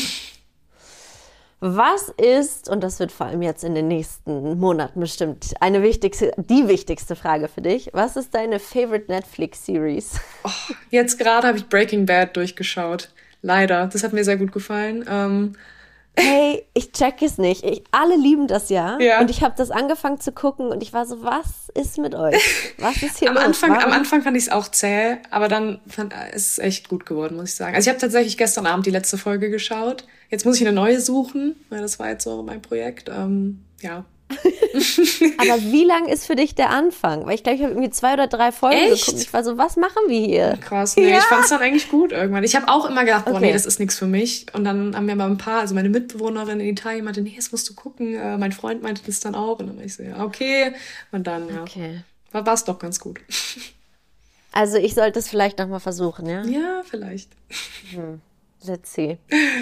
Was ist, und das wird vor allem jetzt in den nächsten Monaten bestimmt die wichtigste Frage für dich, was ist deine favorite Netflix-Series? Jetzt gerade habe ich Breaking Bad durchgeschaut. Leider. Das hat mir sehr gut gefallen. Hey, ich check es nicht. Alle lieben das ja. Ja. Und ich habe das angefangen zu gucken und ich war so, was ist mit euch? Was ist hier Am los? Anfang Warum? fand ich es auch zäh, aber dann ist es echt gut geworden, muss ich sagen. Also ich habe tatsächlich gestern Abend die letzte Folge geschaut. Jetzt muss ich eine neue suchen, weil das war jetzt so mein Projekt. Ja. Aber wie lang ist für dich der Anfang? Weil ich glaube, ich habe irgendwie 2 oder 3 Folgen Echt? geguckt. Ich war so, was machen wir hier? Krass, nee, Ja. ich fand es dann eigentlich gut irgendwann. Ich habe auch immer gedacht, boah, Okay. nee, das ist nichts für mich. Und dann haben mir mal ein paar, also meine Mitbewohnerin in Italien meinte, nee, das musst du gucken. Mein Freund meinte das dann auch. Und dann war ich so, ja, okay. Und dann, ja, Okay. war es doch ganz gut. Also ich sollte es vielleicht nochmal versuchen, ja? Ja, vielleicht. Let's see.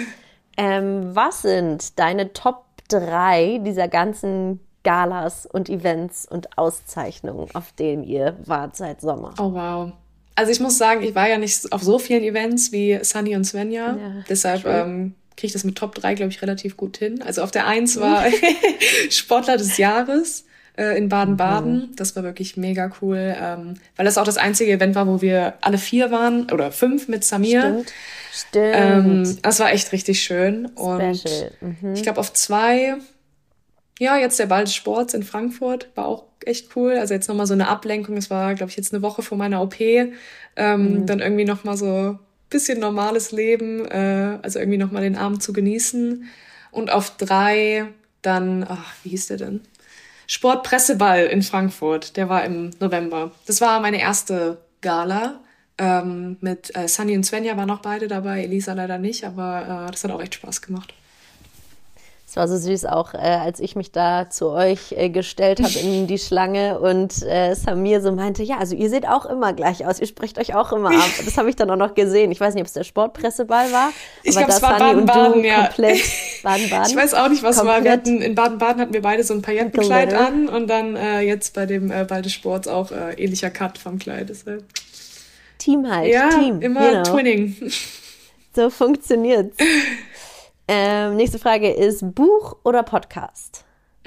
Was sind deine Top 3 dieser ganzen Galas und Events und Auszeichnungen, auf denen ihr wart seit Sommer? Oh, wow. Also ich muss sagen, ich war ja nicht auf so vielen Events wie Sunny und Svenja. Ja, Deshalb true. kriege ich das mit Top 3, glaube ich, relativ gut hin. Also auf der 1 war Sportler des Jahres in Baden-Baden. Das war wirklich mega cool, weil das auch das einzige Event war, wo wir alle 4 waren oder 5 mit Samir. Stimmt. Das war echt richtig schön. Und Special. ich glaube auf 2, ja, jetzt der Ball des Sports in Frankfurt war auch echt cool. Also jetzt nochmal so eine Ablenkung. Es war, glaube ich, jetzt eine Woche vor meiner OP. Dann irgendwie nochmal so ein bisschen normales Leben. Also irgendwie nochmal den Abend zu genießen. Und auf 3 dann, wie hieß der denn? Sportpresseball in Frankfurt. Der war im November. Das war meine erste Gala. Mit Sunny und Svenja waren auch beide dabei. Elisa leider nicht, aber das hat auch echt Spaß gemacht. Es war so süß auch, als ich mich da zu euch gestellt habe in die Schlange und Samir so meinte, ja, also ihr seht auch immer gleich aus, ihr sprecht euch auch immer ab. Das habe ich dann auch noch gesehen. Ich weiß nicht, ob es der Sportpresseball war, Ich aber glaube, es da war Sunny und Baden-Baden, du ja. komplett Baden-Baden. Ich weiß auch nicht, was war. Wir Komplett hatten, in Baden-Baden hatten wir beide so ein Paillettenkleid Glitter. an und dann jetzt bei dem Ball des Sports auch ähnlicher Cut vom Kleid. Deshalb. Team halt, Ja, Team. immer Twinning. So funktioniert's. Nächste Frage ist Buch oder Podcast?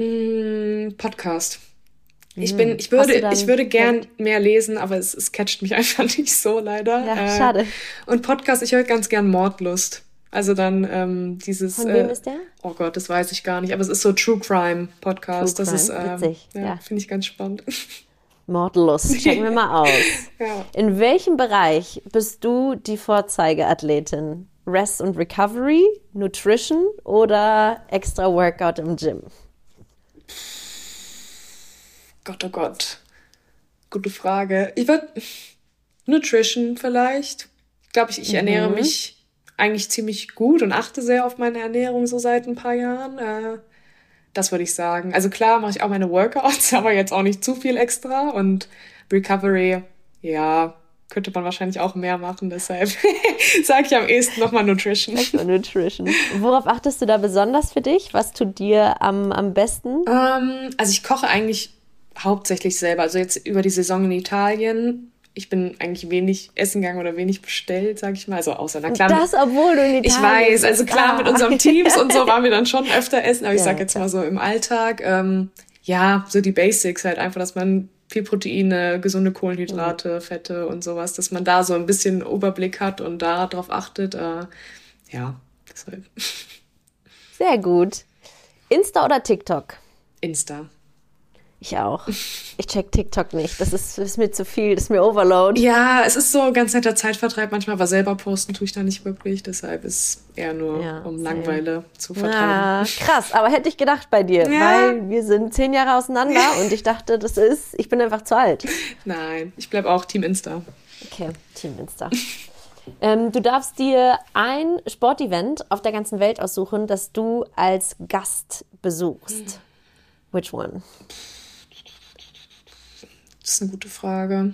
Podcast. Ich Hast du dann- würde gern mehr lesen, aber es catcht mich einfach nicht so leider. Ja, schade. Und Podcast, ich höre ganz gern Mordlust. Also dann dieses. Von wem ist der? Oh Gott, das weiß ich gar nicht. Aber es ist so True Crime Podcast. True Das ist Crime, witzig, ja. finde ich ganz spannend. Mordlust, checken wir mal aus. Ja. In welchem Bereich bist du die Vorzeigeathletin? Rest und Recovery, Nutrition oder extra Workout im Gym? Gott, oh Gott. Gute Frage. Ich würde Nutrition vielleicht. Ich glaube, ich ernähre mich eigentlich ziemlich gut und achte sehr auf meine Ernährung so seit ein paar Jahren. Das würde ich sagen. Also klar mache ich auch meine Workouts, aber jetzt auch nicht zu viel extra. Und Recovery, ja, könnte man wahrscheinlich auch mehr machen. Deshalb sage ich am ehesten nochmal Nutrition. Nutrition. Worauf achtest du da besonders für dich? Was tut dir am besten? Also ich koche eigentlich hauptsächlich selber. Also jetzt über die Saison in Italien. Ich bin eigentlich wenig essen gegangen oder wenig bestellt, sag ich mal. Also außer, na klar. Das, obwohl du in Italien Ich weiß, also bist. klar, mit unserem Teams und so waren wir dann schon öfter essen. Aber ich Ja, sag jetzt mal so im Alltag, ja, so die Basics halt einfach, dass man viel Proteine, gesunde Kohlenhydrate, Fette und sowas, dass man da so ein bisschen Überblick hat und da drauf achtet. Ja, deshalb. Sehr gut. Insta oder TikTok? Insta. Ich auch. Ich check TikTok nicht. Das ist mir zu viel, das ist mir Overload. Ja, es ist so ein ganz netter Zeitvertreib manchmal, aber selber posten tue ich da nicht wirklich. Deshalb ist eher nur, um Langeweile zu vertreiben. Ja, krass, aber hätte ich gedacht bei dir, weil wir sind 10 Jahre auseinander und ich dachte, ich bin einfach zu alt. Nein, ich bleib auch Team Insta. Okay, Team Insta. Du darfst dir ein Sportevent auf der ganzen Welt aussuchen, das du als Gast besuchst. Which one? Das ist eine gute Frage.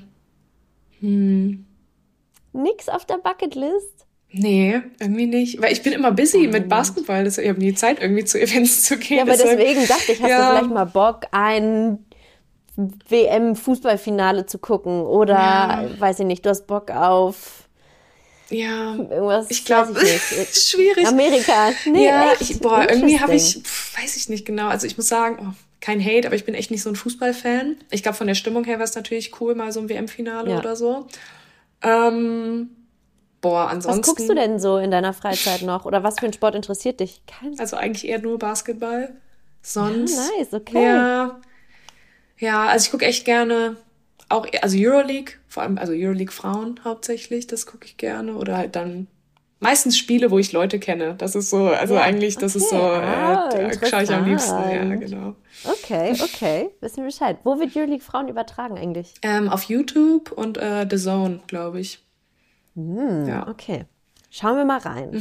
Nix auf der Bucketlist? Nee, irgendwie nicht. Weil ich bin immer busy mit Basketball. Ich habe nie Zeit, irgendwie zu Events zu gehen. Ja, aber deswegen dachte ich, hast du vielleicht mal Bock, ein WM-Fußballfinale zu gucken? Oder, weiß ich nicht, du hast Bock auf irgendwas, ich glaube, schwierig. Amerika. Nee, echt? Irgendwie habe ich, weiß ich nicht genau. Also ich muss sagen, kein Hate, aber ich bin echt nicht so ein Fußballfan. Ich glaube, von der Stimmung her wäre es natürlich cool, mal so ein WM-Finale oder so. Ansonsten... Was guckst du denn so in deiner Freizeit noch? Oder was für ein Sport interessiert dich? Also eigentlich eher nur Basketball. Sonst... Ja, nice, okay. Ja, also ich gucke echt gerne auch, also Euroleague, vor allem, also Euroleague Frauen hauptsächlich, das gucke ich gerne. Oder halt dann meistens Spiele, wo ich Leute kenne. Das ist so, also eigentlich, das ist so, da schaue ich am liebsten. Ja, genau. Okay. Wissen wir Bescheid. Wo wird Euroleague Frauen übertragen eigentlich? Auf YouTube und The Zone, glaube ich. Okay. Schauen wir mal rein.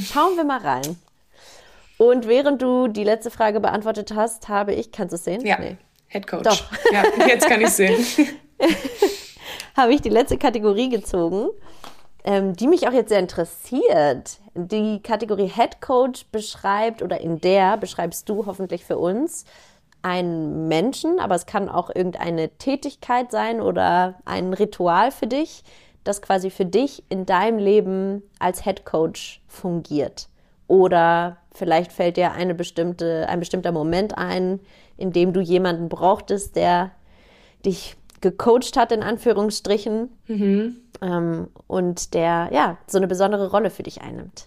Und während du die letzte Frage beantwortet hast, kannst du es sehen? Ja, nee. Head Coach. Doch. Ja, jetzt kann ich sehen. Habe ich die letzte Kategorie gezogen, die mich auch jetzt sehr interessiert. Die Kategorie Head Coach beschreibt, oder in der beschreibst du hoffentlich für uns, einen Menschen, aber es kann auch irgendeine Tätigkeit sein oder ein Ritual für dich, das quasi für dich in deinem Leben als Head Coach fungiert. Oder vielleicht fällt dir ein bestimmter Moment ein, in dem du jemanden brauchtest, der dich gecoacht hat, in Anführungsstrichen, und der so eine besondere Rolle für dich einnimmt.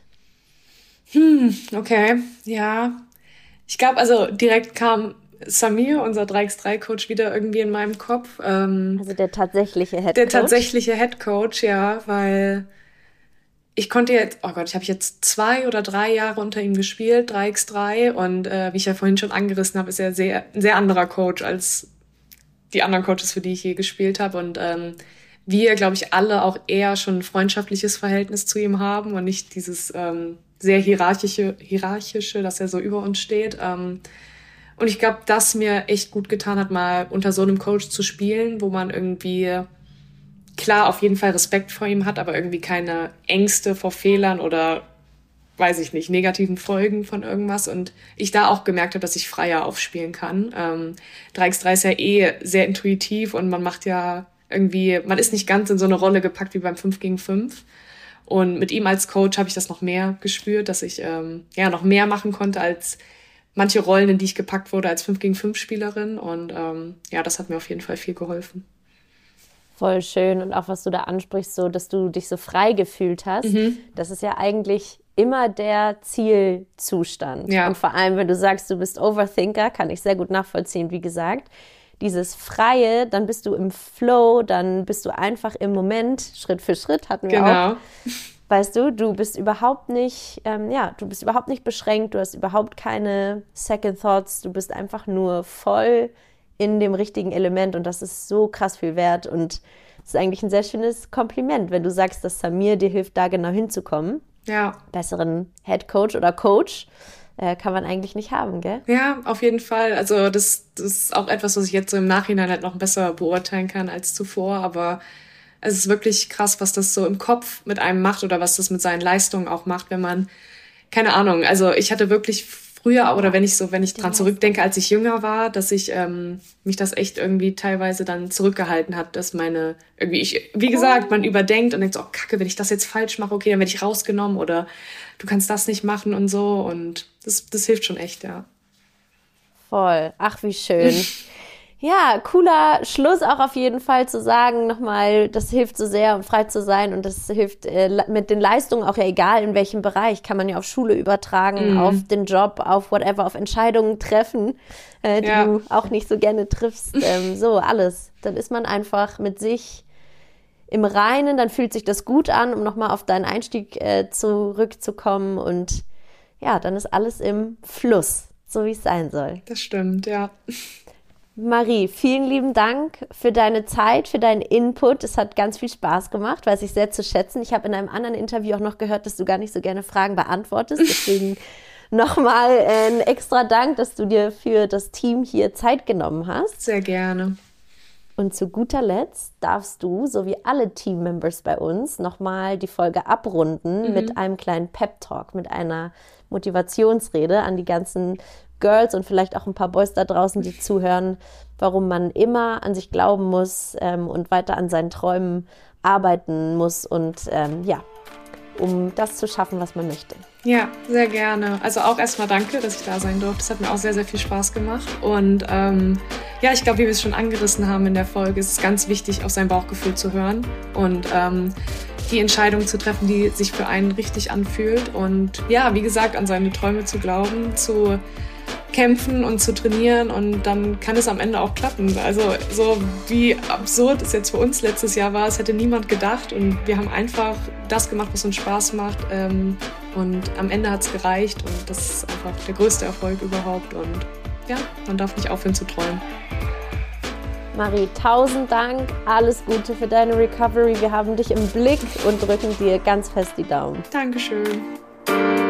Okay, ja. Ich glaube, also direkt kam Samir, unser 3x3-Coach, wieder irgendwie in meinem Kopf. Also der tatsächliche Head Coach? Der tatsächliche Head Coach, ja, weil ich konnte jetzt, ich habe jetzt 2 oder 3 Jahre unter ihm gespielt, 3x3, und wie ich ja vorhin schon angerissen habe, ist er ein sehr anderer Coach als die anderen Coaches, für die ich je gespielt habe, und wir, glaube ich, alle auch eher schon ein freundschaftliches Verhältnis zu ihm haben und nicht dieses sehr hierarchische, dass er so über uns steht. Und ich glaube, dass mir echt gut getan hat, mal unter so einem Coach zu spielen, wo man irgendwie klar auf jeden Fall Respekt vor ihm hat, aber irgendwie keine Ängste vor Fehlern oder, weiß ich nicht, negativen Folgen von irgendwas. Und ich da auch gemerkt habe, dass ich freier aufspielen kann. 3x3 ist ja sehr intuitiv und man macht ja irgendwie, man ist nicht ganz in so eine Rolle gepackt wie beim 5 gegen 5. Und mit ihm als Coach habe ich das noch mehr gespürt, dass ich noch mehr machen konnte als manche Rollen, in die ich gepackt wurde als 5 gegen 5 Spielerin. Und das hat mir auf jeden Fall viel geholfen. Voll schön. Und auch, was du da ansprichst, so, dass du dich so frei gefühlt hast, das ist ja eigentlich immer der Zielzustand. Ja. Und vor allem, wenn du sagst, du bist Overthinker, kann ich sehr gut nachvollziehen, wie gesagt. Dieses Freie, dann bist du im Flow, dann bist du einfach im Moment, Schritt für Schritt hatten wir auch. Weißt du, du bist überhaupt nicht beschränkt, du hast überhaupt keine Second Thoughts, du bist einfach nur voll in dem richtigen Element, und das ist so krass viel wert, und es ist eigentlich ein sehr schönes Kompliment, wenn du sagst, dass Samir dir hilft, da genau hinzukommen. Ja. Besseren Head Coach oder Coach kann man eigentlich nicht haben, gell? Ja, auf jeden Fall. Also das ist auch etwas, was ich jetzt so im Nachhinein halt noch besser beurteilen kann als zuvor, aber es ist wirklich krass, was das so im Kopf mit einem macht oder was das mit seinen Leistungen auch macht, wenn man, keine Ahnung, also ich hatte wirklich früher, oder wenn ich dran zurückdenke, als ich jünger war, dass ich mich das echt irgendwie teilweise dann zurückgehalten hat, dass wie gesagt, man überdenkt und denkt so, oh Kacke, wenn ich das jetzt falsch mache, okay, dann werde ich rausgenommen, oder du kannst das nicht machen und so, und das hilft schon echt, ja. Voll. Ach, wie schön. Ja, cooler Schluss auch auf jeden Fall zu sagen, nochmal, das hilft so sehr, um frei zu sein und das hilft mit den Leistungen auch ja egal in welchem Bereich, kann man ja auf Schule übertragen, auf den Job, auf whatever, auf Entscheidungen treffen, die du auch nicht so gerne triffst, so alles. Dann ist man einfach mit sich im Reinen, dann fühlt sich das gut an, um nochmal auf deinen Einstieg zurückzukommen und ja, dann ist alles im Fluss, so wie es sein soll. Das stimmt, ja. Marie, vielen lieben Dank für deine Zeit, für deinen Input. Es hat ganz viel Spaß gemacht, weiß ich sehr zu schätzen. Ich habe in einem anderen Interview auch noch gehört, dass du gar nicht so gerne Fragen beantwortest. Deswegen nochmal ein extra Dank, dass du dir für das Team hier Zeit genommen hast. Sehr gerne. Und zu guter Letzt darfst du, so wie alle Teammembers bei uns, nochmal die Folge abrunden mit einem kleinen Pep-Talk, mit einer Motivationsrede an die ganzen Girls und vielleicht auch ein paar Boys da draußen, die zuhören, warum man immer an sich glauben muss und weiter an seinen Träumen arbeiten muss und um das zu schaffen, was man möchte. Ja, sehr gerne. Also auch erstmal danke, dass ich da sein durfte. Das hat mir auch sehr, sehr viel Spaß gemacht. Und ich glaube, wie wir es schon angerissen haben in der Folge, ist es ganz wichtig, auf sein Bauchgefühl zu hören und die Entscheidung zu treffen, die sich für einen richtig anfühlt. Und ja, wie gesagt, an seine Träume zu glauben, zu kämpfen und zu trainieren und dann kann es am Ende auch klappen. Also so wie absurd es jetzt für uns letztes Jahr war, es hätte niemand gedacht und wir haben einfach das gemacht, was uns Spaß macht und am Ende hat es gereicht und das ist einfach der größte Erfolg überhaupt und ja, man darf nicht aufhören zu träumen. Marie, 1000 Dank, alles Gute für deine Recovery. Wir haben dich im Blick und drücken dir ganz fest die Daumen. Dankeschön.